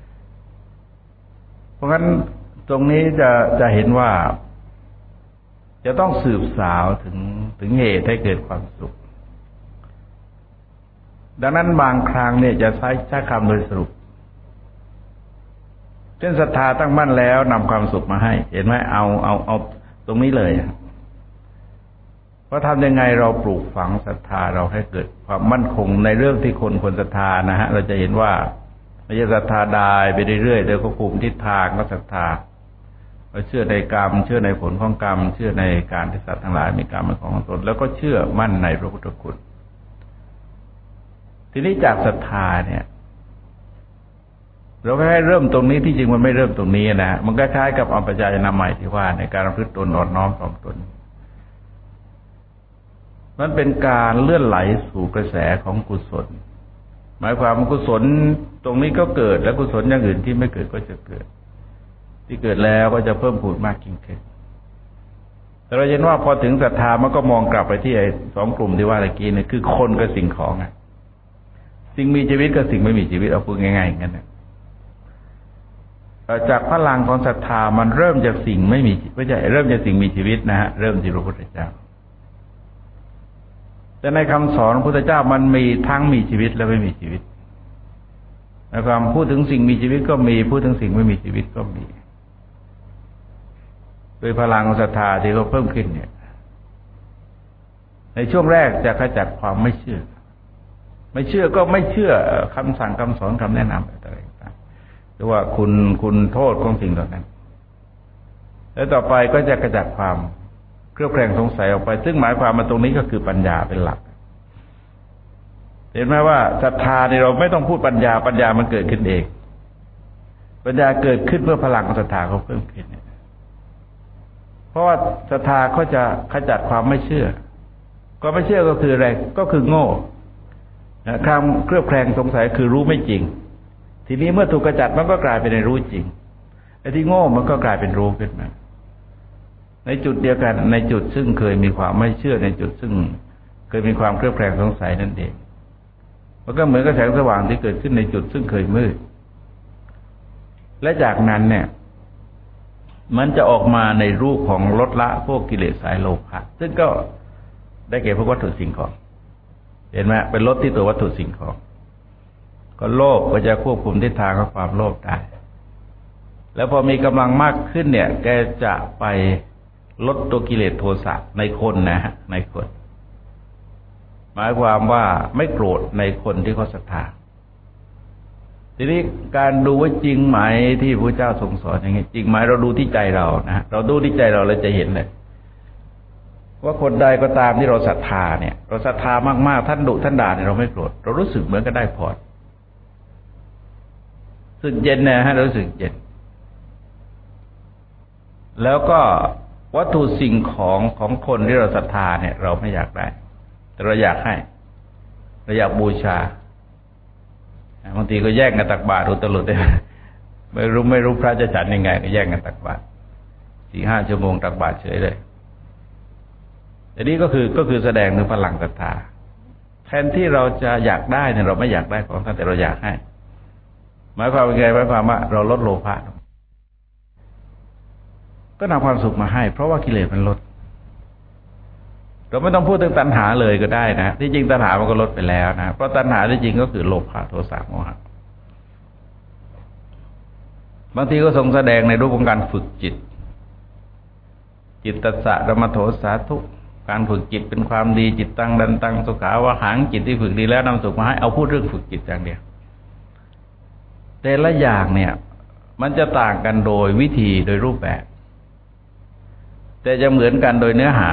เพราะงั้นตรงนี้จะเห็นว่าจะต้องสืบสาวถึงเหตุให้เกิดความสุขดังนั้นบางครั้งเนี่ยจะใช้คำโดยสรุปเช่นศรัทธาตั้งมั่นแล้วนำความสุขมาให้เห็นไหมเอาตรงนี้เลยว่าทำยังไงเราปลูกฝังศรัทธาเราให้เกิดความมั่นคงในเรื่องที่คนควรศรัทธานะฮะเราจะเห็นว่าไม่ใช่ศรัทธาได้ไปเรื่อยๆเดี๋ยวก็คุมทิศทางก็ศรัทธาเราเชื่อในกรรมเชื่อในผลของกรรมเชื่อในการที่สัตว์ทั้งหลายมีกรรมเป็นของตนแล้วก็เชื่อมั่นในพระพุทธคุณทีนี้จากศรัทธาเนี่ยเราให้เริ่มตรงนี้ที่จริงมันไม่เริ่มตรงนี้นะมันคล้ายๆกับอัปปจายนามัยที่ว่าในการประพฤติตนอ่อนน้อมถ่อมตนมันเป็นการเลื่อนไหลสู่กระแสของกุศลหมายความว่ากุศลตรงนี้ก็เกิดและกุศลอย่างอื่นที่ไม่เกิดก็จะเกิดที่เกิดแล้วก็จะเพิ่มพูนมากยิ่งขึ้นแต่เราเห็นว่าพอถึงศรัทธามันก็มองกลับไปที่ไอ้2 กลุ่มที่ว่าเมื่อกี้เนี่ยคือคนกับสิ่งของสิ่งมีชีวิตกับสิ่งไม่มีชีวิตเอาพูดง่ายๆอย่างนั้นจากพลังของศรัทธามันเริ่มจากสิ่งไม่ใช่เริ่มจากสิ่งมีชีวิตนะฮะเริ่มที่พระพุทธเจ้าแต่ในคำสอนพระพุทธเจ้ามันมีทั้งมีชีวิตและไม่มีชีวิตในความพูดถึงสิ่งมีชีวิตก็มีพูดถึงสิ่งไม่มีชีวิตก็มีโดยพลังศรัทธาที่เขาเพิ่มขึ้นเนี่ยในช่วงแรกจะขจัดความไม่เชื่อก็ไม่เชื่อคำสั่งคำสอนคำแนะนำอะไรต่างๆหรือว่าคุณโทษของสิ่งเหล่านั้นแล้วต่อไปก็จะขจัดความเครือบแคลงสงสัยออกไปซึ่งหมายความมาตรงนี้ก็คือปัญญาเป็นหลักเห็นไหมว่าศรัทธาเนี่ยเราไม่ต้องพูดปัญญามันเกิดขึ้นเองปัญญาเกิดขึ้นเพื่อพลังของศรัทธาเขาเพิ่มขึ้นเนี่ยเพราะว่าศรัทธาเขาจะขจัดความไม่เชื่อความไม่เชื่อก็คืออะไรก็คือโง่ความเครือบแคลงสงสัยคือรู้ไม่จริงทีนี้เมื่อถูกขจัดมันก็กลายเป็นรู้จริงไอ้ที่โง่มันก็กลายเป็นรู้ขึ้นมาในจุดเดียวกันในจุดซึ่งเคยมีความไม่เชื่อในจุดซึ่งเคยมีความเครือบแคลงสงสัยนั่นเองมันก็เหมือนกับแสงสว่างที่เกิดขึ้นในจุดซึ่งเคยมืดและจากนั้นเนี่ยมันจะออกมาในรูปของลดละพวกกิเลสสายโลภะซึ่งก็ได้แก่พวกวัตถุสิ่งของเห็นไหมเป็นลดที่ตัววัตถุสิ่งของก็โลภก็จะควบคุมทิศทางของความโลภได้แล้วพอมีกำลังมากขึ้นเนี่ยแกจะไปลดตัวกิเลสโทสะในคนนะฮะในคนหมายความว่าไม่โกรธในคนที่เขาศรัทธาทีนี้การดูว่าจริงไหมที่พระเจ้าทรงสอนอย่างนี้จริงไหมเราดูที่ใจเรานะเราดูที่ใจเราแล้วจะเห็นเลยว่าคนใดก็ตามที่เราศรัทธาเนี่ยเราศรัทธามากๆท่านดุท่านด่าเนี่ยเราไม่โกรธเรารู้สึกเหมือนกับได้พรรู้สึกเย็นนะฮะรู้สึกเย็นแล้วก็วัตถุสิ่งของคนที่เราศรัทธาเนี่ยเราไม่อยากได้แต่เราอยากให้เราอยากบูชาบางทีก็แย่งกันตักบาตรอุตลุดเลยไม่รู้พระจะฉันยังไงก็แย่งกันตักบาตร 4-5 ชั่วโมงตักบาตรเฉยเลยแต่นี้ก็คือแสดงถึงพลังศรัทธาแทนที่เราจะอยากได้เนี่ยเราไม่อยากได้ของท่านแต่เราอยากให้หมายความว่าไงหมายความว่าเราลดโลภะก็นำความสุขมาให้เพราะว่ากิเลสมันลดเราไม่ต้องพูดถึงตัณหาเลยก็ได้นะที่จริงตัณหามันก็ลดไปแล้วนะเพราะตัณหาที่จริงก็คือโลภะโทสะโมหะบางทีก็ทรงแสดงในรูปของการฝึกจิตจิตตัสสะธรรมโทสาทุการฝึกจิตเป็นความดีจิตตั้งดันตั้งสุขาวะหังจิตที่ฝึกดีแล้วนำสุขมาให้เอาพูดเรื่องฝึกจิตอย่างเดียวแต่ละอย่างเนี่ยมันจะต่างกันโดยวิธีโดยรูปแบบแต่จะเหมือนกันโดยเนื้อหา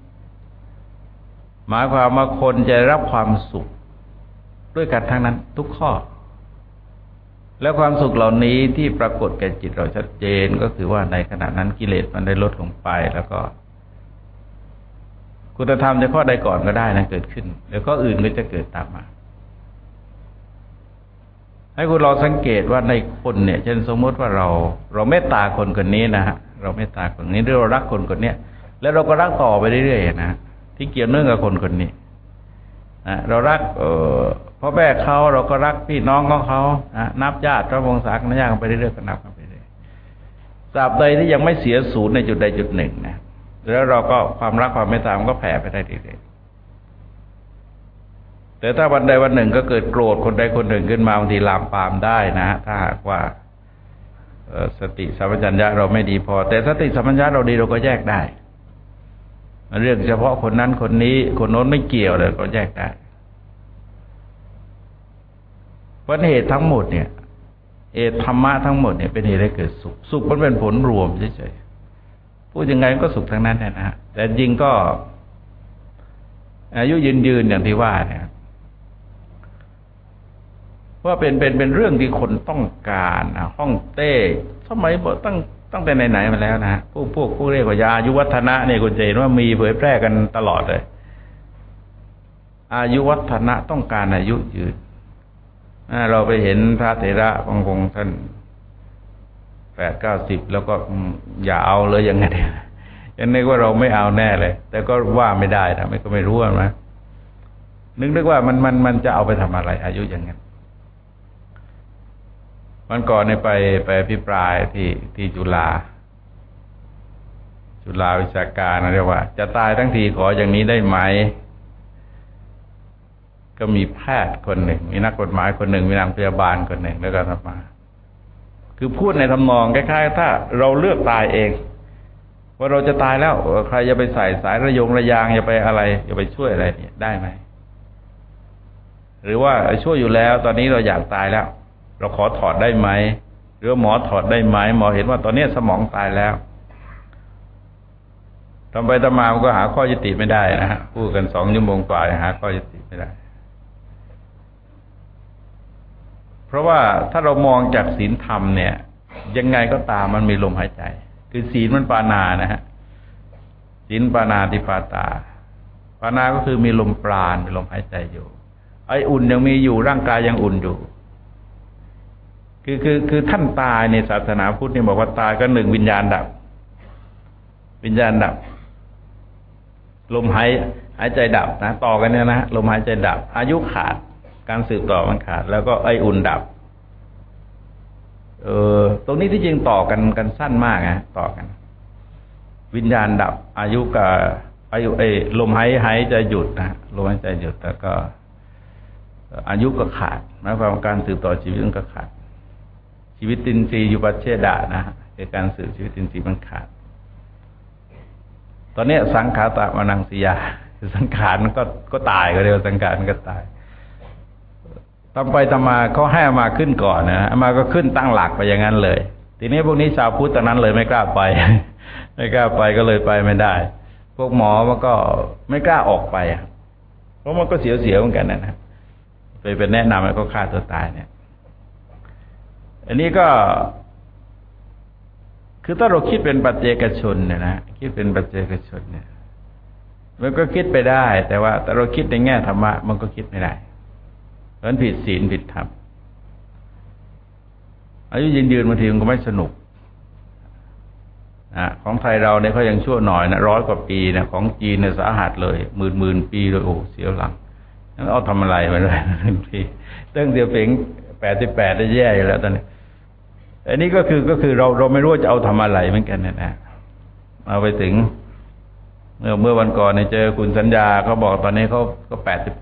หมายความว่าคนจะรับความสุขด้วยกันทั้งนั้นทุกข้อแล้วความสุขเหล่านี้ที่ปรากฏแก่จิตเราชัดเจนก็คือว่าในขณะนั้นกิเลสมันได้ลดลงไปแล้วก็คุณธรรมในข้อใดก่อนก็ได้นะเกิดขึ้นแล้วก็อื่นก็จะเกิดตามมาให้คุณลองสังเกตว่าในคนเนี่ยเช่นสมมติว่าเราเมตตาคนคนนี้นะฮะเราเมตตาคนนี้หรือเรารักคนคนนี้แล้วเราก็รักต่อไปเรื่อยๆนะที่เกี่ยวเนื่องกับคนคนนี้นะเรารักพ่อแม่เขาเราก็รักพี่น้องของเขานับญาติพระวงศาคณะญาติไปเรื่อยๆก็นับกันไปเรื่อยตราบใดที่ยังไม่เสียศูนย์ในจุดใดจุดหนึ่งนะแล้วเราก็ความรักความเมตตามันก็แผ่ไปได้เรื่อยๆแต่ถ้าวันใดวันหนึ่งก็เกิดโกรธคนใดคนหนึ่งขึ้นมาบางทีลามปามได้นะถ้าหากว่าสติสัมปชัญญะเราไม่ดีพอแต่สติสัมปชัญญะเราดีเราก็แยกได้เรื่องเฉพาะคนนั้นคนนี้คนโน้นไม่เกี่ยวเลยก็แยกได้เพราะเหตุทั้งหมดเนี่ยเหตุธรรมะทั้งหมดเนี่ยเป็นเหตุให้เกิดสุขสุขมันเป็นผลรวมเฉยๆพูดยังไงก็สุขทั้งนั้นนะฮะแต่จริงก็อายุยืนอย่างที่ว่าเนี่ยว่าเป็นเรื่องที่คนต้องการห้องเต้สมัยตั้งแต่ไหนๆมาแล้วนะพวกเรียกว่ายาอายุวัฒนะเนี่ยคุณจะเห็นว่ามีเผยแพร่กันตลอดเลยอายุวัฒนะต้องการอายุยืนเราไปเห็นพระเถระบางองค์ท่าน80-90แล้วก็อย่าเอาเลยยังไงเนี่ยยังนึกว่าเราไม่เอาแน่เลยแต่ก็ว่าไม่ได้นะไม่รู้นะนึกว่ามันจะเอาไปทำอะไรอายุอย่างนั้นวันก่อนเนี่ยไปอภิปรายที่จุฬาวิชาการเรียกว่าจะตายทั้งทีขออย่างนี้ได้ไหมก็มีแพทย์คนหนึ่งมีนักกฎหมายคนหนึ่งมีนางพยาบาลคนหนึ่งแล้วก็มาคือพูดในทำนองคล้ายๆถ้าเราเลือกตายเองว่าเราจะตายแล้วใครจะไปใส่สายระยางอย่าไปอะไรอย่าไปช่วยอะไรเนี่ยได้ไหมหรือว่าช่วยอยู่แล้วตอนนี้เราอยากตายแล้วเราขอถอดได้ไหมหรือหมอถอดได้ไหมหมอเห็นว่าตอนนี้สมองตายแล้วทำไปทำมามันก็หาข้อยุติไม่ได้นะฮะพูดกัน2 ชั่วโมงกว่าหาข้อยุติไม่ได้เพราะว่าถ้าเรามองจากศีลธรรมเนี่ยยังไงก็ตามมันมีลมหายใจคือศีลมันปานานะฮะศีลปานาติปาตาปานาก็คือมีลมปราณมีลมหายใจอยู่ไออุ่นยังมีอยู่ร่างกายยังอุ่นอยู่คือท่านตายในศาสนาพุทธเนี่ยบอกว่าตายก็1วิญญาณดับลมหายใจดับนะต่อกันเนี่ยนะลมหายใจดับอายุขาดการสืบต่อมันขาดแล้วก็ไออุ่นดับตรงนี้ที่จริงต่อกันสั้นมากนะต่อกันวิญญาณดับอายุลมหายใจหยุดนะลมหายใจหยุดแล้วก็อายุก็ขาดหมายความว่าการสืบต่อชีวิตก็ขาดชีวิตตินทรีย์อยู่ปัจเจดะนะคือการสืบชีวิตตินทรีย์มันขาดตอนนี้สังขาตมนังสียาสังขารมันก็ตายก็เรียกว่าสังขารมันก็ตายต่อไปตมาเขาให้อามาขึ้นก่อนนะอามาก็ขึ้นตั้งหลักไปอย่างนั้นเลยทีนี้พวกนี้ชาวพุทธตอนนั้นเลยไม่กล้าไป ไม่กล้าไปก็เลยไปไม่ได้พวกหมอมันก็ไม่กล้าออกไปเพราะมันก็เสียวๆเหมือนกันนะไปเป็นแนะนำแล้วก็ฆ่าตัวตายเนี่ยอันนี้ก็คือถ้าเราคิดเป็นปัจเจกชนเนี่ยนะคิดเป็นปัจเจกชนเนี่ยมันก็คิดไปได้แต่ว่าแต่เราคิดในแง่ธรรมะมันก็คิดไม่ได้เพราะฉะนั้นผิดศีลผิดธรรมอายุยืนบางทีมันก็ไม่สนุกของไทยเราเนี่ยเขายังชั่วหน่อยนะ100 กว่าปีนะของจีนเนี่ยสาหัสเลยหมื่นปีเลยโอ้เสียวหลังนั่นเอาทำอะไรมาด้วยทีตั้งเดียวเพ่ง88ได้แย่อยู่แล้วตอนนี้อันนี้ก็คือเราไม่รู้จะเอาทำอะไรเหมือนกันนะเอาไปถึงเมื่อวันก่อนเนี่ยเจอคุณสัญญาเขาบอกตอนนี้เขาก็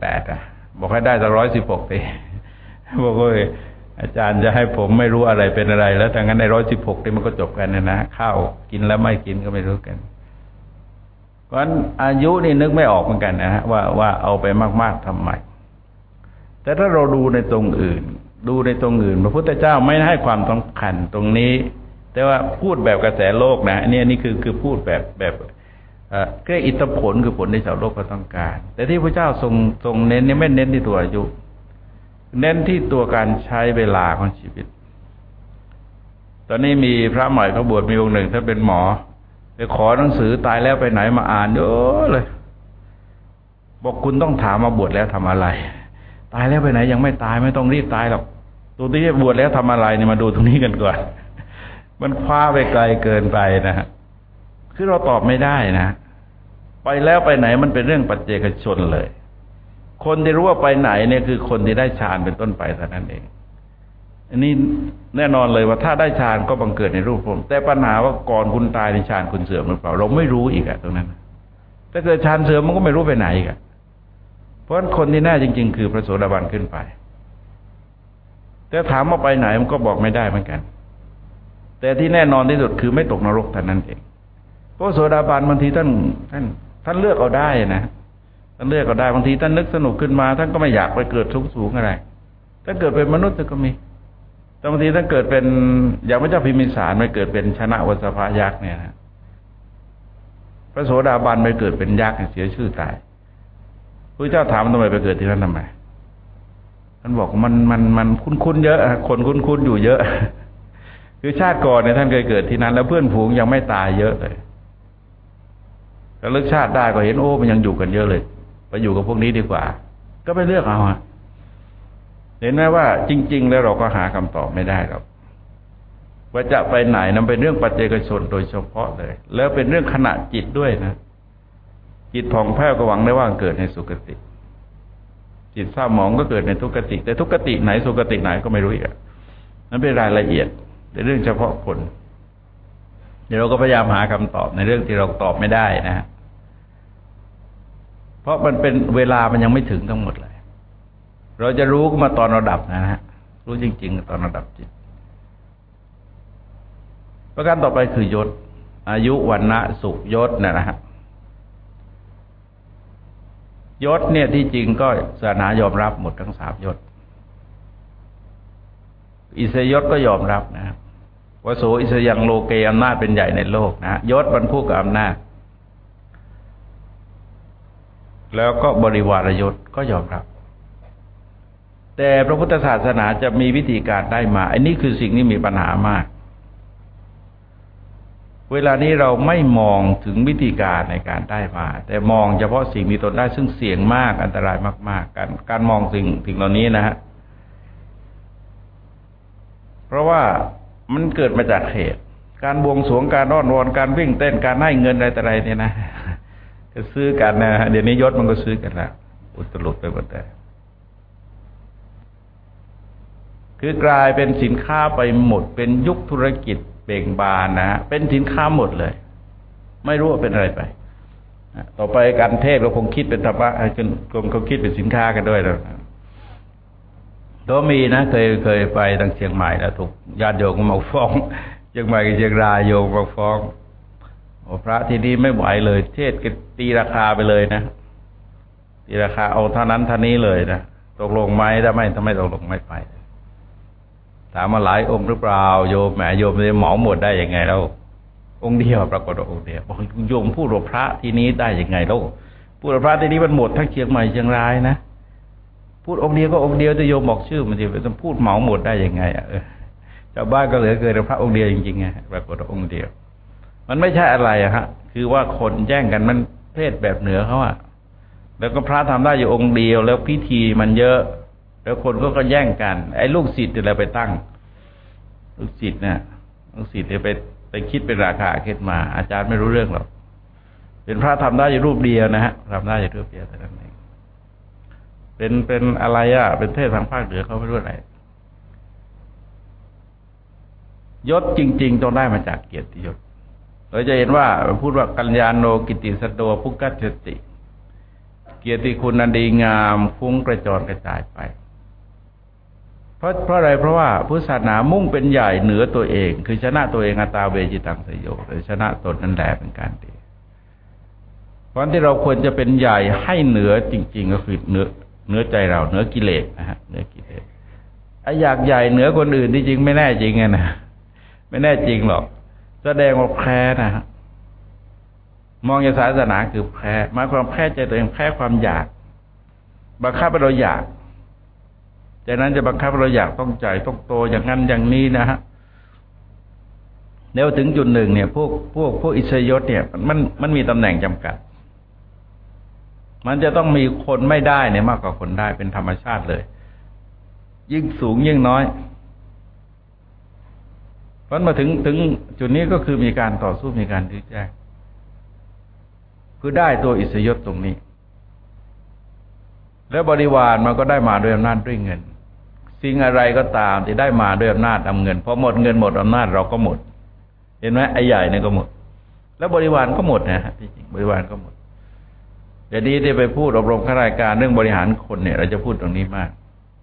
88บอกให้ได้สัก116ปีบอกว่าอาจารย์จะให้ผมไม่รู้อะไรเป็นอะไรแล้วแต่งั้นใน116นี่มันก็จบกันนะข้าวกินแล้วไม่กินก็ไม่รู้กันเพราะฉะนั้นอายุนี่นึกไม่ออกเหมือนกันนะฮะว่าเอาไปมากๆทำไมแต่ถ้าเราดูในตรงอื่นพระพุทธเจ้าไม่ให้ความสำคัญตรงนี้แต่ว่าพูดแบบกระแสโลกนะนี่คือพูดแบบแค่อิทธิผลคือผลที่ชาวโลกก็ต้องการแต่ที่พระเจ้าทรงเน้นนี่ไม่เน้นที่ตัวอายุเน้นที่ตัวการใช้เวลาของชีวิตตอนนี้มีพระใหม่เขาบวชมีองค์หนึ่งท่านเป็นหมอไปขอหนังสือตายแล้วไปไหนมาอ่านเยอะเลยบอกคุณต้องถามมาบวชแล้วทำอะไรตายแล้วไปไหนยังไม่ตายไม่ต้องรีบตายหรอกตัวที่บวชแล้วทำอะไรเนี่ยมาดูตรงนี้กันก่อนมันคว้าไปไกลเกินไปนะฮะคือเราตอบไม่ได้นะไปแล้วไปไหนมันเป็นเรื่องปัจเจกชนเลยคนที่รู้ว่าไปไหนเนี่ยคือคนที่ได้ฌานเป็นต้นไปเท่านั้นเองอันนี้แน่นอนเลยว่าถ้าได้ฌานก็บังเกิดในรูปพรหมแต่ปัญหาว่าก่อนคุณตายในฌานคุณเสื่อมหรือเปล่าเราไม่รู้อีกตรงนั้นถ้าเกิดฌานเสื่อมมันก็ไม่รู้ไปไหนอีกเพราะฉะนั้นคนที่แน่จริงๆคือพระโสดาบันขึ้นไปแต่ถามว่าไปไหนมันก็บอกไม่ได้เหมือนกันแต่ที่แน่นอนที่สุดคือไม่ตกนรกเท่านั้นเองเพราะโสดาบันบางทีท่านเลือกเอาได้นะท่านเลือกเอาได้บางทีท่านนึกสนุกขึ้นมาท่านก็ไม่อยากไปเกิดสูงอะไรถ้าเกิดเป็นมนุษย์ก็มีแต่บางทีท่านเกิดเป็นอย่างพระเจ้าพิมพิสารไม่เกิดเป็นชนะวัสภะยักษ์เนี่ยนะพระโสดาบันไปเกิดเป็นยักษ์เสียชื่อตายพระเจ้าถามทำไมไปเกิดที่นั่นทำไมท่านบอกมันคุ้นเยอะคนคุ้นอยู่เยอะคือชาติก่อนเนี่ยท่านเคยเกิดที่นั้นแล้วเพื่อนฝูงยังไม่ตายเยอะเลยแต่เลือกชาติได้ก็เห็นโอ้มันยังอยู่กันเยอะเลยไปอยู่กับพวกนี้ดีกว่าก็ไปเลือกเอาเห็นไหมว่าจริงๆแล้วเราก็หาคำตอบไม่ได้หรอกว่าจะไปไหนนั้นเป็นเรื่องปัจเจกชนโดยเฉพาะเลยแล้วเป็นเรื่องขณะจิตด้วยนะจิตผ่องแผ้วก็หวังได้ว่าเกิดในสุคติจิตเศร้าหมองก็เกิดในทุกขติแต่ทุกขติไหนสุคติไหนก็ไม่รู้อีกนั่นเป็นรายละเอียดในเรื่องเฉพาะคนเดี๋ยวเราก็พยายามหาคำตอบในเรื่องที่เราตอบไม่ได้นะฮะเพราะมันเป็นเวลามันยังไม่ถึงทั้งหมดเลยเราจะรู้ก็มาตอนเราดับนะฮะรู้จริงๆตอนเราดับจิตประการต่อไปคือยศอายุวรรณะสุขยศนะฮะยศเนี่ยที่จริงก็ศาสนายอมรับหมดทั้ง3 ยศอิสยศก็ยอมรับนะครับวโสอิสยังโลเกอำนาจเป็นใหญ่ในโลกนะยศบรรพุกับอำนาจแล้วก็บริวารยศก็ยอมรับแต่พระพุทธศาสนาจะมีวิธีการได้มาอันนี้คือสิ่งที่มีปัญหามากเวลานี้เราไม่มองถึงวิธีการในการได้มาแต่มองเฉพาะสิ่งมีตนได้ซึ่งเสี่ยงมากอันตรายมากๆการมองสิ่งเหล่านี้นะฮะเพราะว่ามันเกิดมาจากเหตุการบวงสรวงการอ้อนวอนการวิ่งเต้นการให้เงินอะไรเนี่ยนะก็ซื้อกันนะเดี๋ยวนี้ยศมันก็ซื้อกันแล้วอุตลุดไปหมดเลยคือกลายเป็นสินค้าไปหมดเป็นยุคธุรกิจเบ่งบานนะฮะเป็นสินค้าหมดเลยไม่รู้ว่าเป็นอะไรไปต่อไปการเทศเราคงคิดเป็นธรรมะเขาคิดเป็นสินค้ากันด้วยแล้วตัวมีนะเคยไปทางเชียงใหม่แล้วถูกญาติโยมมาฟ้องเชียงใหม่กับเชียงรายโยมมาฟ้องโอ้พระที่นี่ไม่ไหวเลยเทศก็ตีราคาไปเลยนะตีราคาเอาเท่านั้นเท่านี้เลยนะตกลงไหมถ้าไม่ตกลงไม่ไปถามมาหลายองค์หรือเปล่าโยมแหมโยมจะเหมาหมดได้ยังไงแล้วองค์เดียวปรากฏว่าองค์เดียวบอกโยมพูดว่าพระที่นี้ได้ยังไงแล้วพูดว่าพระที่นี้มันหมดทั้งเชียงใหม่เชียงรายนะพูดองค์เดียวก็องค์เดียวแต่โยมบอกชื่อมันจะต้องพูดเหมาหมดได้ยังไงชาวบ้านก็เหลือเกินพระองค์เดียวจริงๆไงปรากฏว่าองค์เดียวมันไม่ใช่อะไรฮะคือว่าคนแย่งกันมันเพศแบบเหนือเขาอะแล้วก็พระทำได้อยู่องค์เดียวแล้วพิธีมันเยอะแล้วคนก็แย่งกันไอ้ลูกศิษย์อะไรไปตั้งลูกศิษย์เนี่ยลูกศิษย์เนี่ยไปคิดเป็นราคาขึ้นมาอาจารย์ไม่รู้เรื่องหรอกเป็นพระทำได้อยู่รูปเดียวนะฮะทำได้อยู่รูปเดียวแต่นั้นเองเป็นอะไรอ่ะเป็นเทศทางภาคเหนือเขาไม่รู้อะไรยศจริงๆต้องได้มาจากเกียรติยศเราจะเห็นว่าพูดว่ากัลยาณโนกิตติสโตภุกัจจติเกียรติคุณอันดีงามฟุ้งกระจรกระจายไปเพราะอะไรเพราะว่าพุทธศาสนามุ่งเป็นใหญ่เหนือตัวเองคือชนะตัวเองอัตตาเวจิตังสยโยหรือชนะตนนั่นแหละเป็นการดีเพราะที่เราควรจะเป็นใหญ่ให้เหนือจริงๆก็คือเหนือใจเราเหนือกิเลสนะฮะเหนือกิเลสไอ้อยากใหญ่เหนือคนอื่นที่จริงไม่แน่จริงไงนะไม่แน่จริงหรอกแสดงว่าแพ้นะฮะมองในศาสนาคือแพ้หมายความแพ้ใจตัวเองแพ้ความอยากบังคับให้เราอยากจากนั้นจะบังคับเราอยากต้องใจต้องโตอย่างนั้นอย่างนี้นะฮะแล้วถึงจุดหนึ่งเนี่ยพวกอิสยศเนี่ยมันมีตำแหน่งจำกัดมันจะต้องมีคนไม่ได้เนี่ยมากกว่าคนได้เป็นธรรมชาติเลยยิ่งสูงยิ่งน้อยเพราะมาถึงจุดนี้ก็คือมีการต่อสู้มีการยื้อแย่งคือได้ตัวอิสยศตรงนี้แล้วบริวารมันก็ได้มาด้วยอำนาจด้วยเงินสิ่งอะไรก็ตามที่ได้มาด้วยอำนาจเงินพอหมดเงินหมดอำนาจเราก็หมดเห็นไหมไอ้ใหญ่เนี่ยก็หมดแล้วบริวารก็หมดนะฮะที่จริงบริวารก็หมดเดี๋ยวนี้ที่ไปพูดอบรมข้าราชการเรื่องบริหารคนเนี่ยเราจะพูดตรงนี้มาก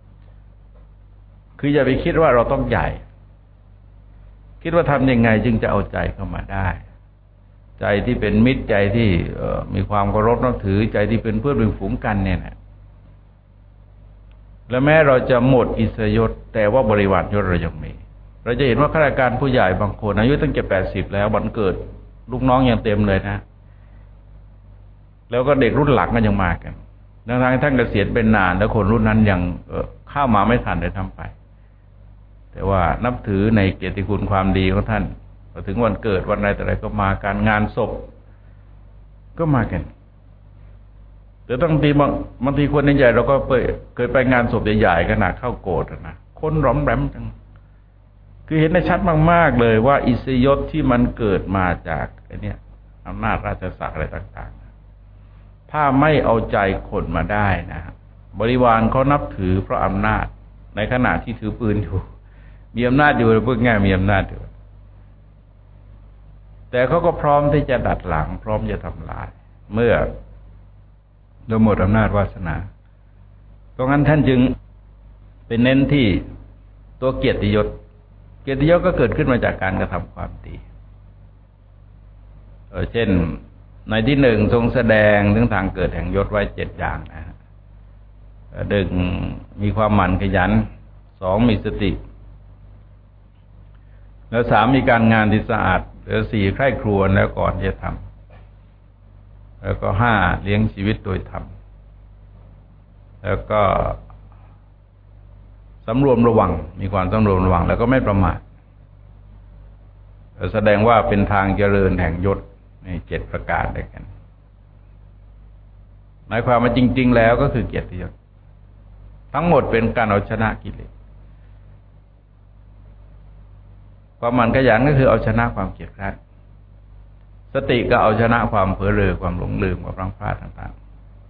คืออย่าไปคิดว่าเราต้องใหญ่คิดว่าทำยังไงจึงจะเอาใจเข้ามาได้ใจที่เป็นมิตรใจที่มีความเคารพนับถือใจที่เป็นเพื่อนเป็นฝูงกันเนี่ยนะและแม้เราจะหมดอิสยศแต่ว่าบริวารยศเรายังมีเราจะเห็นว่าข้าราชการผู้ใหญ่บางคนอายุตั้งแต่80แล้ววันเกิดลูกน้องยังเต็มเลยนะแล้วก็เด็กรุ่นหลังก็ยังมากันทั้งท่านเกษียณเป็นนานแล้วคนรุ่นนั้นยังเข้ามาไม่ทันได้ทำไปแต่ว่านับถือในเกียรติคุณความดีของท่านพอถึงวันเกิดวันอะไรแต่อะไรก็มาการงานศพก็มากันแต่บางทีคนใหญ่เราก็เคยไปงานศพใหญ่ๆขนาดเข้าโกรธนะคนร้อมแรมจังคือเห็นได้ชัดมากๆเลยว่าอิสยศที่มันเกิดมาจากไอ้นี่อำนาจราชศักดิ์อะไรต่างๆถ้าไม่เอาใจคนมาได้นะบริวารเขานับถือเพราะอำนาจในขณะที่ถือปืนอยู่มีอำนาจอยู่พูดง่ายมีอำนาจอยู่แต่เขาก็พร้อมที่จะดัดหลังพร้อมจะทำลายเมื่อเราหมดอำนาจวาสนาเพราะงั้นท่านจึงเป็นเน้นที่ตัวเกียรติยศเกียรติยศก็เกิดขึ้นมาจากการกระทำความดีเช่นในที่หนึ่งทรงแสดงถึงทางเกิดแห่งยศไว้7อย่างนะ1มีความหมั่นขยัน2มีสติแล้ว3มีการงานที่สะอาดแล้ว4ใคร่ครวญแล้วก่อนจะทำแล้วก็5เลี้ยงชีวิตโดยธรรมแล้วก็สำรวมระวังมีความสำรวมระวังแล้วก็ไม่ประมาทแสดงว่าเป็นทางเจริญแห่งยศใน7ประการด้วยกันหมายความว่าจริงๆแล้วก็คือเกียรติยศทั้งหมดเป็นการเอาชนะกิเลสความหมั่นขยันก็คือเอาชนะความเกียจคร้านสติก็เอาชนะความเผลอเรอความหลงลืมความพลั้งพลาดต่าง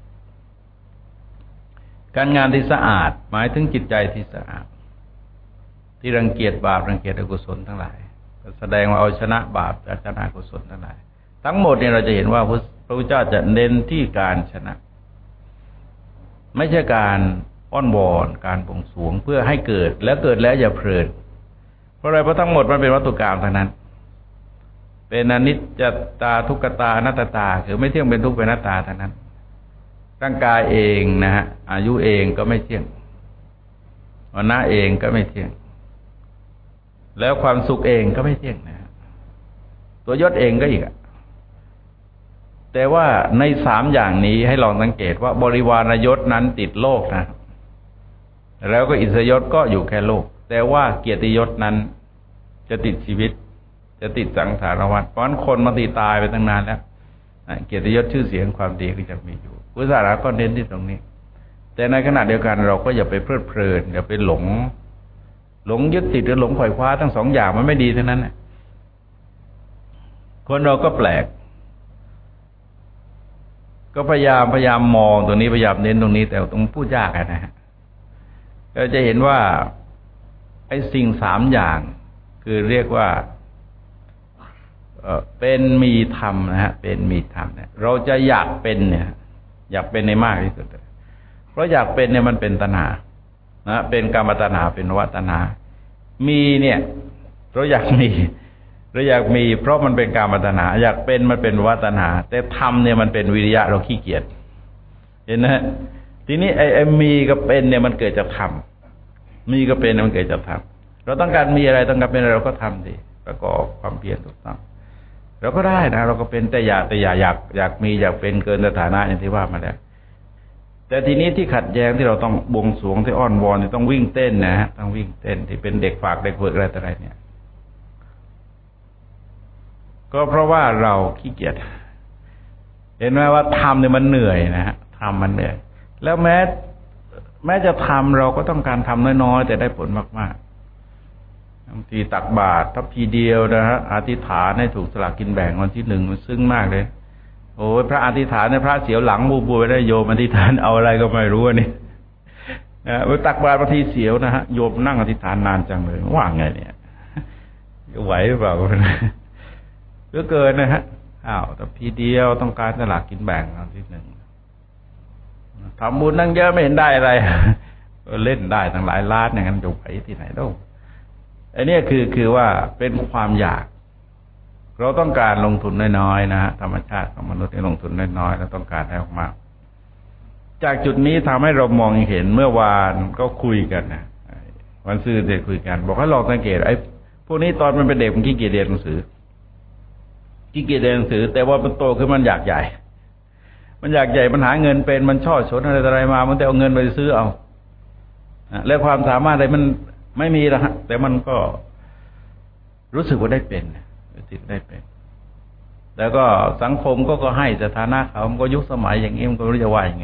ๆการงานที่สะอาดหมายถึงจิตใจที่สะอาดที่รังเกียจบาปรังเกียจอกุศลทั้งหลายแสดงว่าเอาชนะบาปเอาชนะกุศลทั้งหลายทั้งหมดเนี่ยเราจะเห็นว่าพระพุทธเจ้าจะเน้นที่การชนะไม่ใช่การอ้อนวอนการบวงสรวงเพื่อให้เกิดแล้วเกิดแล้วอย่าเพลินเพราะอะไรเพราะทั้งหมดมันเป็นวัตถุกรรมทั้งนั้นเป็นอนิจจตาทุกขตาอนัตตาคือไม่เที่ยงเป็นทุกข์เป็นอนัตตาเท่านั้นร่างกายเองนะฮะอายุเองก็ไม่เที่ยงวันหน้าเองก็ไม่เที่ยงแล้วความสุขเองก็ไม่เที่ยงนะฮะตัวยศเองก็อีกแต่ว่าในสามอย่างนี้ให้ลองสังเกตว่าบริวารยศนั้นติดโลกนะแล้วก็อิสยศก็อยู่แค่โลกแต่ว่าเกียรติยศนั้นจะติดชีวิตจะติดสังสารวัฏเพราะฉะนั้นคนบางทีตายไปตั้งนานแล้วเกียรติยศชื่อเสียงความดีก็จะมีอยู่พุทธศาสนาก็เน้นที่ตรงนี้แต่ในขณะเดียวกันเราก็อย่าไปเพลิดเพลินอย่าไปหลงยึดติดหรือหลงไขว่คว้าทั้งสองอย่างมันไม่ดีทั้งนั้นคนเราก็แปลกก็พยายามมองตรงนี้พยายามเน้นตรงนี้แต่ตรงพูดยากนะฮะเราจะเห็นว่าไอ้สิ่งสามอย่างคือเรียกว่าเป็นมีธรรมนะฮะเป็นมีธรรมเนี่ยเราจะอยากเป็นเนี่ยอยากเป็นในมากที่สุดเพราะอยากเป็นเนี่ยมันเป็นตัณหานะเป็นกามตัณหาเป็นภวตัณหามีเนี่ยเราอยากมีเพราะมันเป็นกามตัณหาอยากเป็นมันเป็นภวตัณหาแต่ทำเนี่ยมันเป็นวิริยะเราขี้เกียจเห็นนะทีนี้ไอ้มีกับเป็นเนี่ยมันเกิดจากธรรมมีกับเป็นมันเกิดจากธรรมเราต้องการมีอะไรต้องการเป็นอะไรเราก็ทำดิประกอบความเพียรถูกต้องเราก็ได้นะเราก็เป็นแต่อยากมีอยากเป็นเกินสถานะอย่างที่ว่ามาแล้วแต่ทีนี้ที่ขัดแย้งที่เราต้องบวงสรวงที่อ้อนวอนที่ต้องวิ่งเต้นนะฮะต้องวิ่งเต้นที่เป็นเด็กฝากเด็กฝึกอะไรต่ออะไรเนี่ยก็เพราะว่าเราขี้เกียจเห็นไหมว่าทำเนี่ยมันเหนื่อยนะฮะทำมันเหนื่อยแล้วแม้จะทำเราก็ต้องการทำน้อยๆแต่ได้ผลมากๆบางทีตักบาตรทัพพีเดียวนะฮะอธิษฐานให้ถูกสลากกินแบ่งวันที่ 1มันซึ้งมากเลยโอ้ยพระอธิษฐานเนี่ยพระเสียวหลังบูไปได้โยมอธิษฐานเอาอะไรก็ไม่รู้นี่นะตักบาตรบางทีเสียวนะฮะโยมนั่งอธิษฐานนานจังเลยว่าไงเนี่ยไหวหรือเปล่าเหลือเกินนะฮะแต่พีเดียวต้องการสลากกินแบ่งวันที่ 1ทำบุญนั่งเยอะไม่เห็นได้อะไรเล่นได้ตั้งหลายล้านอย่างนั้นจะไหวที่ไหนđâuอันนี้คือว่าเป็นความอยากเราต้องการลงทุนน้อยๆนะฮะธรรมชาติของมนุษย์ที่ลงทุนน้อยๆแล้วต้องการให้มากจากจุดนี้ทำให้เรามองเห็นเมื่อวานก็คุยกันนะวันซื่อเด็กคุยกันบอกให้ลองสังเกตไอ้พวกนี้ตอนมันเป็นเด็กมันขี้เกียจเรียนหนังสือแต่ว่ามันโตขึ้นมันอยากใหญ่มันหาเงินเป็นมันช่อฉนอะไรมามันแต่เอาเงินไปซื้อเอาแล้วความสามารถอะไรมันไม่มีละฮะแต่มันก็รู้สึกว่าได้เป็นแล้วก็สังคมก็ให้สถานะเขามันก็ยุคสมัยอย่างนี้มันก็รู้จะว่ายังไง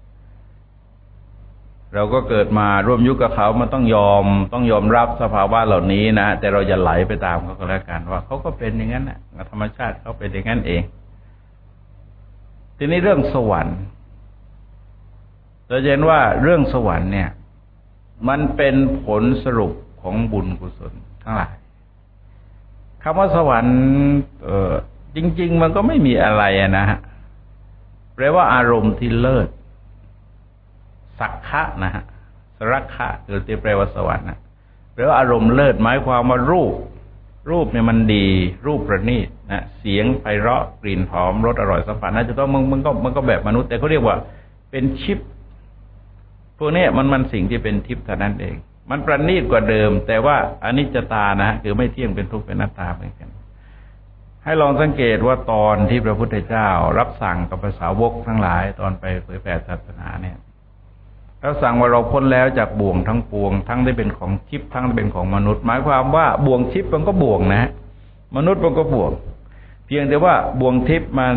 เราก็เกิดมาร่วมยุคกับเขามันต้องยอมรับสภาวะเหล่านี้นะแต่เราจะไหลไปตามเขาก็แล้วกันว่าเขาก็เป็นอย่างนั้นน่ะธรรมชาติเขาเป็นอย่างนั้นเองทีนี้เรื่องสวรรค์เราเห็นว่าเรื่องสวรรค์เนี่ยมันเป็นผลสรุปของบุญกุศลทั้งหลายคำว่าสวรรค์จริงๆมันก็ไม่มีอะไรนะฮะแปลว่าอารมณ์ที่เลิศสักขะนะฮะสรักขะคือที่แปลว่าสวรรค์นะแปลว่าอารมณ์เลิศหมายความว่ารูปเนี่ยมันดีรูปประณีตนะเสียงไพเราะกลิ่นหอมรสอร่อยสัมผัสน่าจะต้องมันก็แบบมนุษย์แต่เขาเรียกว่าเป็นชิปพวกนี้มันสิ่งที่เป็นทิพย์เท่านั้นเองมันประณีตกว่าเดิมแต่ว่าอนิจจตานะฮะคือไม่เที่ยงเป็นทุกข์เป็นอนัตตาเหมือนกันให้ลองสังเกตว่าตอนที่พระพุทธเจ้ารับสั่งกับภาษาวกทั้งหลายตอนไปเผยแผ่ศาสนาเนี่ยรับสั่งว่าเราพ้นแล้วจากบ่วงทั้งปวงทั้งได้เป็นของทิพย์ทั้งได้เป็นของมนุษย์หมายความว่าบ่วงทิพย์มันก็บ่วงนะมนุษย์มันก็บ่วงเพียงแต่ว่าบ่วงทิพย์มัน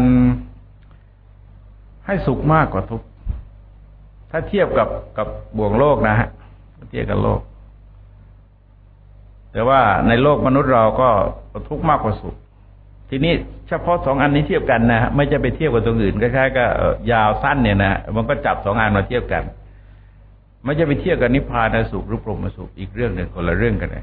ให้สุขมากกว่าทุกข์ถ้าเทียบกับบ่วงโลกนะฮะเทียบกับโลกแต่ว่าในโลกมนุษย์เราก็ทุกข์มากกว่าสุขทีนี้เฉพาะสองอันนี้เทียบกันนะฮะไม่จะไปเทียบกับตรงอื่นคล้ายๆกับยาวสั้นเนี่ยนะมันก็จับสองอันมาเทียบกันไม่จะไปเทียบกับนิพพานสุขหรือพรหมสุขอีกเรื่องหนึ่งคนละเรื่องกันเลย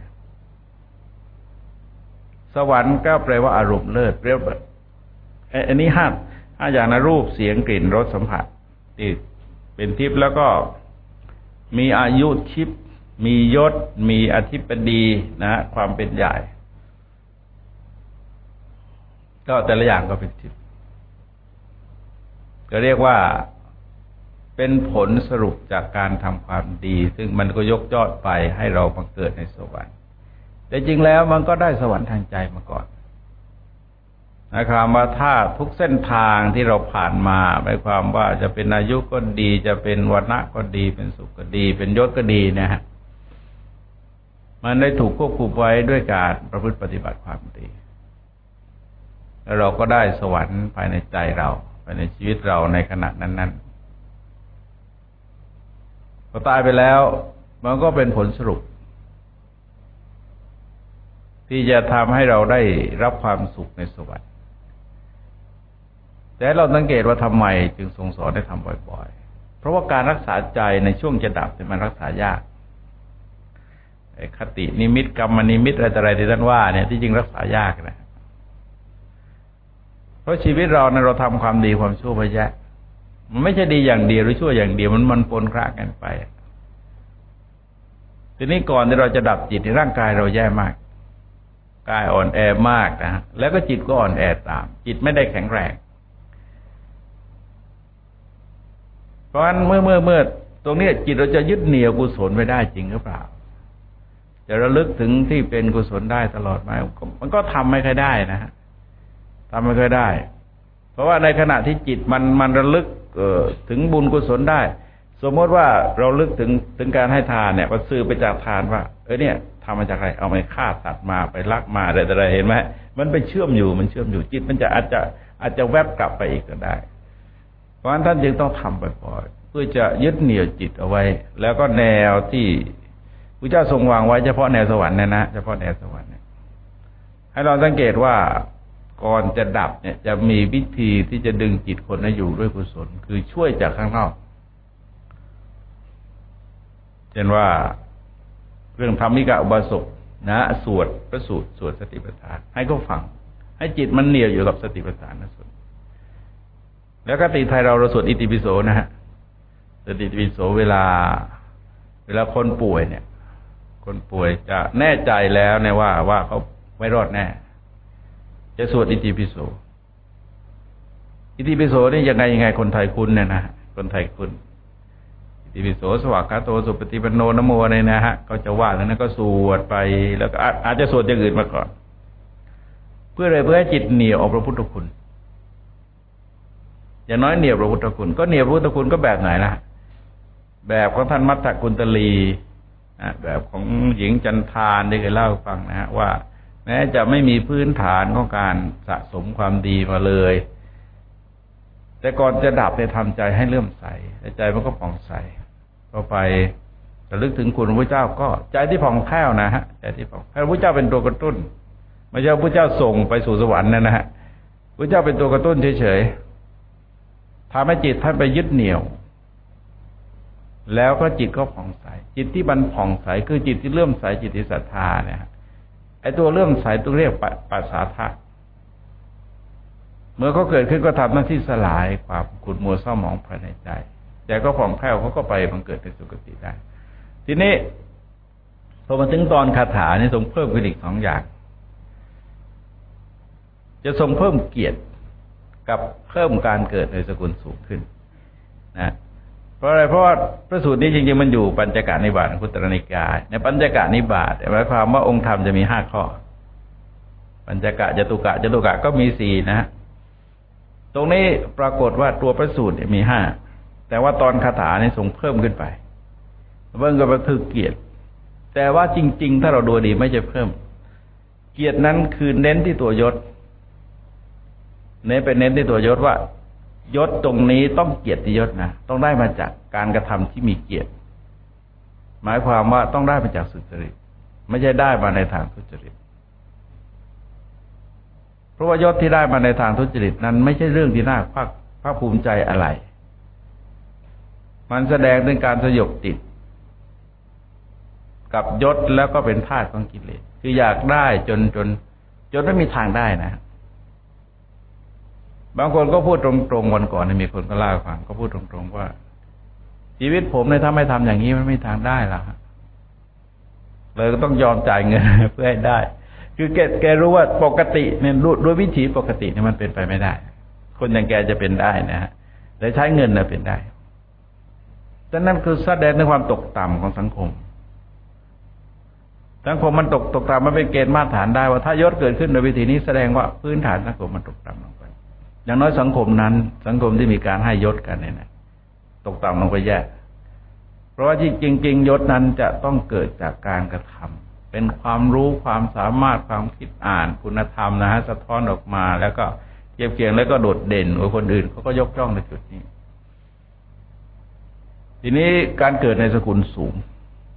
สวรรค์ก็แปลว่าอารมณ์เลิศเรียกอันนี้ห้าอย่างนะรูปเสียงกลิ่นรสสัมผัสที่เป็นทิพย์แล้วก็มีอายุทิพย์มียศมีอธิปดีนะความเป็นใหญ่ก็แต่ละอย่างก็เป็นทิพย์ก็เรียกว่าเป็นผลสรุปจากการทำความดีซึ่งมันก็ยกยอดไปให้เรามาเกิดในสวรรค์แต่จริงแล้วมันก็ได้สวรรค์ทางใจมาก่อนนะครับว่าถ้าทุกเส้นทางที่เราผ่านมาหมายความว่าจะเป็นอายุก็ดีจะเป็นวรรณะก็ดีเป็นสุขก็ดีเป็นยศก็ดีนะฮะมันได้ถูกควบคุมไว้ด้วยการประพฤติปฏิบัติความดีแล้วเราก็ได้สวรรค์ภายในใจเราภายในชีวิตเราในขณะนั้นๆพอตายไปแล้วมันก็เป็นผลสรุปที่จะทำให้เราได้รับความสุขในสวรรค์แต่เราสังเกตว่าทำไมจึงทรงสอนให้ทำบ่อยๆเพราะว่าการรักษาใจในช่วงจะดับเนี่ยมันรักษายากคตินิมิตกรรมนิมิตอะไรที่ท่านว่าเนี่ยที่จริงรักษายากนะเพราะชีวิตเราเนี่ยเราทำความดีความชั่วไปแยะมันไม่ใช่ดีอย่างเดียวหรือชั่วอย่างเดียวมันปนคละกันไปทีนี้ก่อนที่เราจะดับจิตในร่างกายเราแย่มากกายอ่อนแอมากนะแล้วก็จิตก็อ่อนแอตามจิตไม่ได้แข็งแรงเพราะฉะนั้นเมื่อตรงนี้จิตเราจะยึดเหนี่ยวกุศลไว้ได้จริงหรือเปล่าจะระลึกถึงที่เป็นกุศลได้ตลอดไหมมันก็ทำไม่ค่อยได้นะฮะทำไม่ค่อยได้เพราะว่าในขณะที่จิตมันระลึกถึงบุญกุศลได้สมมติว่าเราลึกถึงการให้ทานเนี่ยมันซื้อไปจากทานว่าเนี่ยทำมาจากอะไรเอาไปฆ่าสัตว์มาไปลักมาอะไรเห็นไหมมันไปเชื่อมอยู่จิตมันจะอาจจะแวบกลับไปอีกก็ได้เพราะฉะนั้นท่านจึงต้องทำบ่อยๆเพื่อจะยึดเหนี่ยวจิตเอาไว้แล้วก็แนวที่พระเจ้าทรงวางไว้เฉพาะแนวสวรรค์เนี่ยนะเฉพาะแนวสวรรค์เนี่ยให้เราสังเกตว่าก่อนจะดับเนี่ยจะมีวิธีที่จะดึงจิตคนให้อยู่ด้วยกุศลคือช่วยจากข้างนอกเช่นว่าเรื่องธรรมิกะอุบาสกนะสวดพระสูตรสวดสติปัฏฐานให้เขาฟังให้จิตมันเหนี่ยวอยู่กับสติปัฏฐานนะสวดแล้วก็ติไทยเราสวดอิติปิโสนะฮะสติปิโสเวลาคนป่วยเนี่ยคนป่วยจะแน่ใจแล้วเนี่ยว่าเขาไม่รอดแน่จะสวดอิติปิโสนี่ยังไงคนไทยคุ้นเนี่ยนะคนไทยคุ้นอิติปิโสสวากขาโตสุปฏิปันโนนะโมเนี่ยนะฮะเขาจะว่าแล้วนั้นก็สวดไปแล้วก็อาจจะสวดอย่างอื่นมาก่อนเพื่อให้จิตเหนี่ยวเอาพระพุทธคุณอย่างน้อยเหนี่ยวพระพุทธคุณก็เหนี่ยวพระพุทธคุณก็แบบไหนล่ะแบบของท่านมัทธกุณตลีแบบของหญิงจันทานที่เคยเล่าให้ฟังนะฮะว่าแม้จะไม่มีพื้นฐานของการสะสมความดีมาเลยแต่ก่อนจะดับเนี่ยทำใจให้เลื่อมใสใจมันก็ผ่องใสต่อไประลึกถึงคุณพระเจ้าก็ใจที่ผ่องแผ้วนะฮะใจที่ผ่องแผ้วพระเจ้าเป็นตัวกระตุ้นไม่ใช่พระเจ้าส่งไปสู่สวรรค์นะฮะพระเจ้าเป็นตัวกระตุ้นเฉยๆทำให้จิตท่านไปยึดเหนี่ยวแล้วก็จิตก็ผ่องใสจิตที่มันผ่องใสคือจิตที่เลื่อมใสจิตที่ศรัทธาเนี่ยไอ้ตัวเลื่อมใสตัวเรียกปัสสาทะเมื่อเขาเกิดขึ้นก็ทำหน้าที่สลายความขุ่นมัวเศร้าหมองภายในใจใจก็ผ่องแผ้วเขาก็ไปบังเกิดในสุคติได้ทีนี้พอมาถึงตอนคาถานี่ทรงเพิ่มขึ้นอีก2อย่างจะทรงเพิ่มเกียรติกับเพิ่มการเกิดในสกุลสูงขึ้นนะเพราะอะไรเพราะว่าพระสูตรนี้จริงๆมันอยู่ปัญจกนิบาตอังคุตรนิกายในปัญจกนิบาตหมายความว่าองค์ธรรมจะมี5ข้อปัญจกะจตุกะก็มี4นะฮะตรงนี้ปรากฏว่าตัวพระสูตรมี5แต่ว่าตอนคาถานี่ทรงเพิ่มขึ้นไปเบิ่งก็คือเกียรติแต่ว่าจริงๆถ้าเราดูดีไม่ใช่เพิ่มเกียรตินั้นคือเน้นที่ตัวยศเน้นที่ตัวยศว่ายศตรงนี้ต้องเกียรติยศนะต้องได้มาจากการกระทำที่มีเกียรติหมายความว่าต้องได้มาจากสุจริตไม่ใช่ได้มาในทางทุจริตเพราะว่ายศที่ได้มาในทางทุจริตนั้นไม่ใช่เรื่องที่น่าภาคภูมิใจอะไรมันแสดงถึงการสยบติดกับยศแล้วก็เป็นทาสของกิเลสคืออยากได้จนไม่มีทางได้นะบางคนก็พูดตรงๆวันก่อนมีคนก็เล่าให้ฟังก็พูดตรงๆว่าชีวิตผมเนี่ยถ้าไม่ทำอย่างนี้มันไม่มีทางได้หรอกเลยก็ต้องยอมจ่ายเงินเพื่อให้ได้คือแกรู้ว่าปกติเนี่ยด้วยวิถีปกติเนี่ยมันเป็นไปไม่ได้คนอย่างแกจะเป็นได้นะฮะแต่ใช้เงินน่ะเป็นได้แต่นั่นคือแสดงถึงความตกต่ำของสังคมมันตกต่ำมันเป็นเกณฑ์มาตรฐานได้ว่าถ้ายศเกิดขึ้นโดยวิธีนี้แสดงว่าพื้นฐานสังคมมันตกต่ำลงไปอย่างน้อยสังคมนั้นสังคมที่มีการให้ยศกันเนี่ยนะตกต่ำลงไปแย่เพราะว่าที่จริงๆยศนั้นจะต้องเกิดจากการกระทำเป็นความรู้ความสามารถความคิดอ่านคุณธรรมนะฮะสะท้อนออกมาแล้วก็เทียบเคียงแล้วก็โดดเด่นกว่าคนอื่นเขาก็ยกย่องในจุดนี้ทีนี้การเกิดในสกุลสูง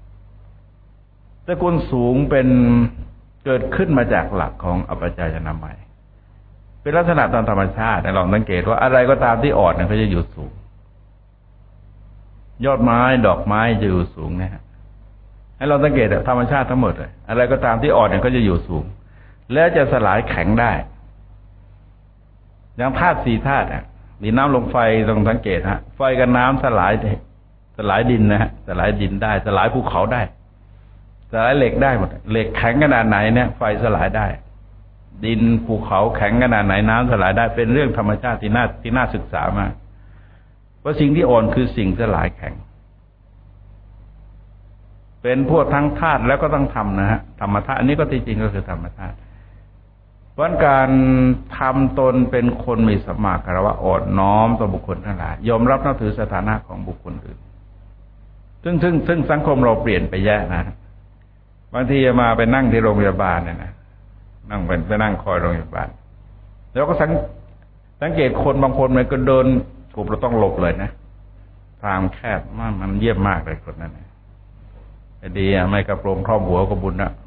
เป็นเกิดขึ้นมาจากหลักของอปัจจายนามัยเป็นลักษณะตามธรรมชาติลองสังเกตว่าอะไรก็ตามที่อ่อนเนี่ยเขาจะอยู่สูงยอดไม้ดอกไม้จะอยู่สูงนะฮะให้เราสังเกตธรรมชาติทั้งหมดเลยอะไรก็ตามที่อ่อนเนี่ยก็จะอยู่สูงและจะสลายแข็งได้อย่างธาตุสี่ธาตุดินน้ำลมไฟต้องสังเกตฮะไฟกับน้ำสลายดินนะฮะสลายดินได้สลายภูเขาได้สลายเหล็กได้หมดเหล็กแข็งขนาดไหนเนี่ยไฟสลายได้ดินภูเขาแข็งขนาดไหนน้ำสลายได้เป็นเรื่องธรรมชาติที่น่าศึกษามากเพราะสิ่งที่อ่อนคือสิ่งสลายแข็งเป็นพวกทั้งธาตุแล้วก็ต้องทำนะฮะธรรมธาตุอันนี้ก็ที่จริงก็คือธรรมธาตุเพราะการทำตนเป็นคนมีสัมมาคารวะอ่อนน้อมต่อบุคคลทั้งหลายยอมรับนับถือสถานะของบุคคลอื่นซึ่งสังคมเราเปลี่ยนไปแย่นะบางทีมาไปนั่งที่โรงพยาบาลเนี่ยนะนั่งไปนั่งคอยโรงพยาบาลแล้วก็สังเกตคนบางคนมันก็เดินกลุ่มเราต้องหลบเลยนะทางแคบมันเยี่ยมมากเลยคนนั้นดีไม่กระโปรงครอบหัวก็บุญนะ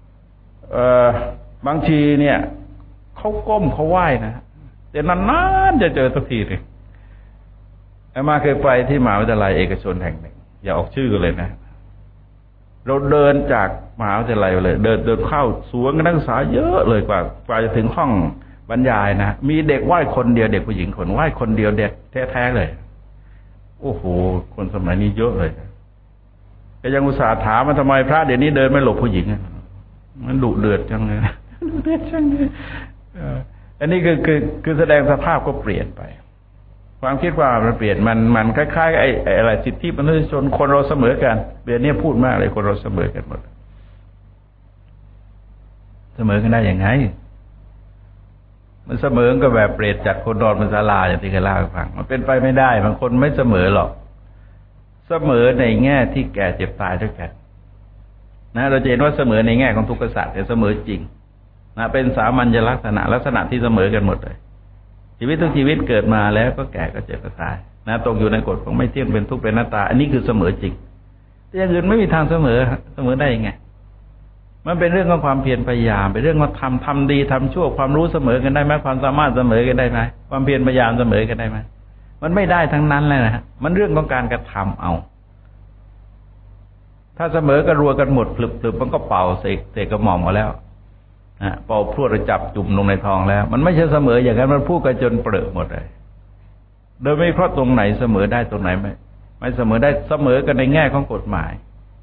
บางทีเนี่ยเขาก้มเขาไหว้นะแต่นานๆจะเจอสักทีนึงมาเคยไปที่มหาวิทยาลัยเอกชนแห่งหนึ่งอย่าออกชื่อกันเลยนะเราเดินจากมหาวิทยาลัยเลยเดินเข้าสวนนักศึกษาเยอะเลยกว่าจะถึงห้องบรรยายนะมีเด็กไหว้คนเดียวเด็กผู้หญิงคนไหว้คนเดียวเด็กแท้ๆเลยโอ้โหคนสมัยนี้เยอะเลยก็ยังอุตส่าห์ถามมันทำไมพระเดี๋ยวนี้เดินไม่หลบผู้หญิงมันดุเดือดจังเลยดุเดือดจังเลยอันนี้คือแสดงสภาพก็เปลี่ยนไปความคิดว่ามันเปลี่ยนมันคล้ายๆไอ้อะไรสิทธิมนุษยชนคนเราเสมอกันเดี๋ยวนี้พูดมากเลยคนเราเสมอกันหมดเสมอกันได้ยังไงมันเสมอก็แบบเปรตจัดคนนอนบนศาลาอย่างที่เคยเล่าให้ฟังมันเป็นไปไม่ได้บางคนไม่เสมอหรอกเสมอในแง่ที่แก่เจ็บตายด้วยกันนะเราจะเห็นว่าเสมอในแง่ของทุกขสัตว์แต่เสมอจริงนะเป็นสามัญลักษณะที่เสมอกันหมดเลยชีวิตทุกชีวิตเกิดมาแล้วก็แก่ก็เจ็บก็ตายนะตกอยู่ในกฎของไม่เที่ยงเป็นทุกข์เป็นอนัตตาอันนี้คือเสมอจริงแต่อย่างอื่นไม่มีทางเสมอได้ยังไงมันเป็นเรื่องของความเพียรพยายามเป็นเรื่องของทำดีทำชั่วความรู้เสมอกันได้ไหมความสามารถเสมอกันได้ไหมความเพียรพยายามเสมอกันได้ไหมมันไม่ได้ทั้งนั้นเลยนะฮะมันเรื่องของการกระทำเอาถ้าเสมอกันรัวกันหมดพลึบมันก็เป่าเสกกระหม่อมมาแล้วเป่าพรวดจับจุ่มลงในทองแล้วมันไม่ใช่เสมออย่างนั้นมันพูดกันจนเปรอะหมดเลยโดยไม่เพราะตรงไหนเสมอได้ตรงไหนไม่เสมอได้เสมอกันในแง่ของกฎหมาย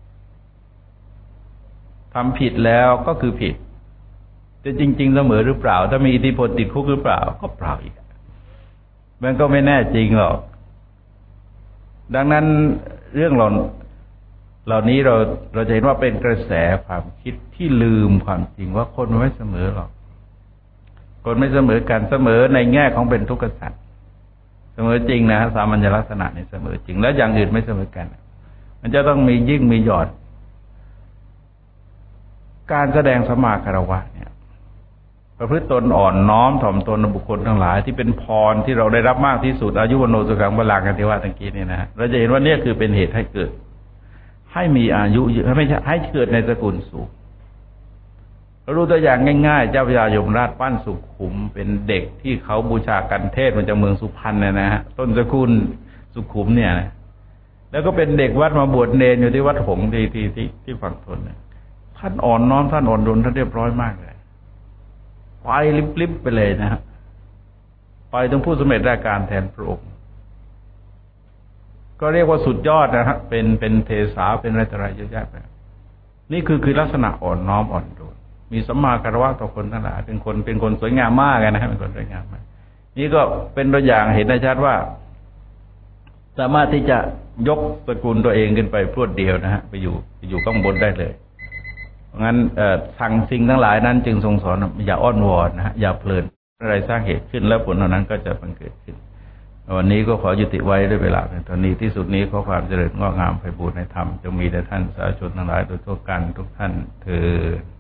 ทำผิดแล้วก็คือผิดแต่จริงๆเสมอหรือเปล่าถ้ามีอิทธิพลติดคุกหรือเปล่าก็เปล่าอีกมันก็ไม่แน่จริงหรอกดังนั้นเรื่องเหล่านี้เราจะเห็นว่าเป็นกระแสความคิดที่ลืมความจริงว่าคนมันไม่เสมอหรอกคนไม่เสมอกันเสมอในแง่ของเป็นทุกขสัตว์เสมอจริงนะสามัญลักษณะนี่เสมอจริงแล้วอย่างอื่นไม่เสมอกันมันจะต้องมียิ่งมีหย่อนการแสดงสัมมาคารวะเนี่ยประพฤติตนอ่อนน้อมถ่อมตนบุคคลทั้งหลายที่เป็นพรที่เราได้รับมากที่สุดอายุวโนสุขังพลังกันที่ว่าตะกี้นี่นะเราจะเห็นว่าเนี่ยคือเป็นเหตุให้เกิดให้มีอายุเยอะไม่ใช่ให้เกิดในสกุลสูงเราดูตัวอย่างง่ายๆเจ้าพระยายมราชปั้นสุขุมเป็นเด็กที่เขาบูชากันเทศมาจากเมืองสุพรรณนะฮะต้นสกุลสุขุมเนี่ยนะแล้วก็เป็นเด็กวัดมาบวชเนรอยู่ที่วัดหงส์ที่ฝั่งทนท่านอ่อนน้อมท่านอ่อนโยนท่านเรียบร้อยมากเลยไปลิบๆไปเลยนะฮะไปถึงผู้สำเร็จราชการแทนพระองค์ก็เรียกว่าสุดยอดนะฮะเป็นเทสาเป็นอะไรต่ออะไรเยอะแยะไปนี่คือลักษณะอ่อนน้อมอ่อนโยนมีสัมมาคารวะต่อคนทั้งหลายเป็นคนสวยงามมากนะฮะเป็นคนสวยงามมากนี่ก็เป็นตัวอย่างเห็นได้ชัดว่าสามารถที่จะยกตระกูลตัวเองขึ้นไปพรวดเดียวนะฮะไปอยู่ข้างบนได้เลยเพราะงั้นสั่งสิ่งทั้งหลายนั้นจึงทรงสอนอย่าอ้อนวอนนะฮะอย่าเพลินอะไรสร้างเหตุขึ้นแล้วผลเหล่านั้นก็จะบังเกิดขึ้นวันนี้ก็ขอยุติไว้ด้วยเวลาในตอนนี้ที่สุดนี้ขอความเจริญงอกงามไพบูลย์ในธรรมจงมีแด่ท่านสาธุชนทั้งหลายโดยทั่วกันทุกท่านเทอญ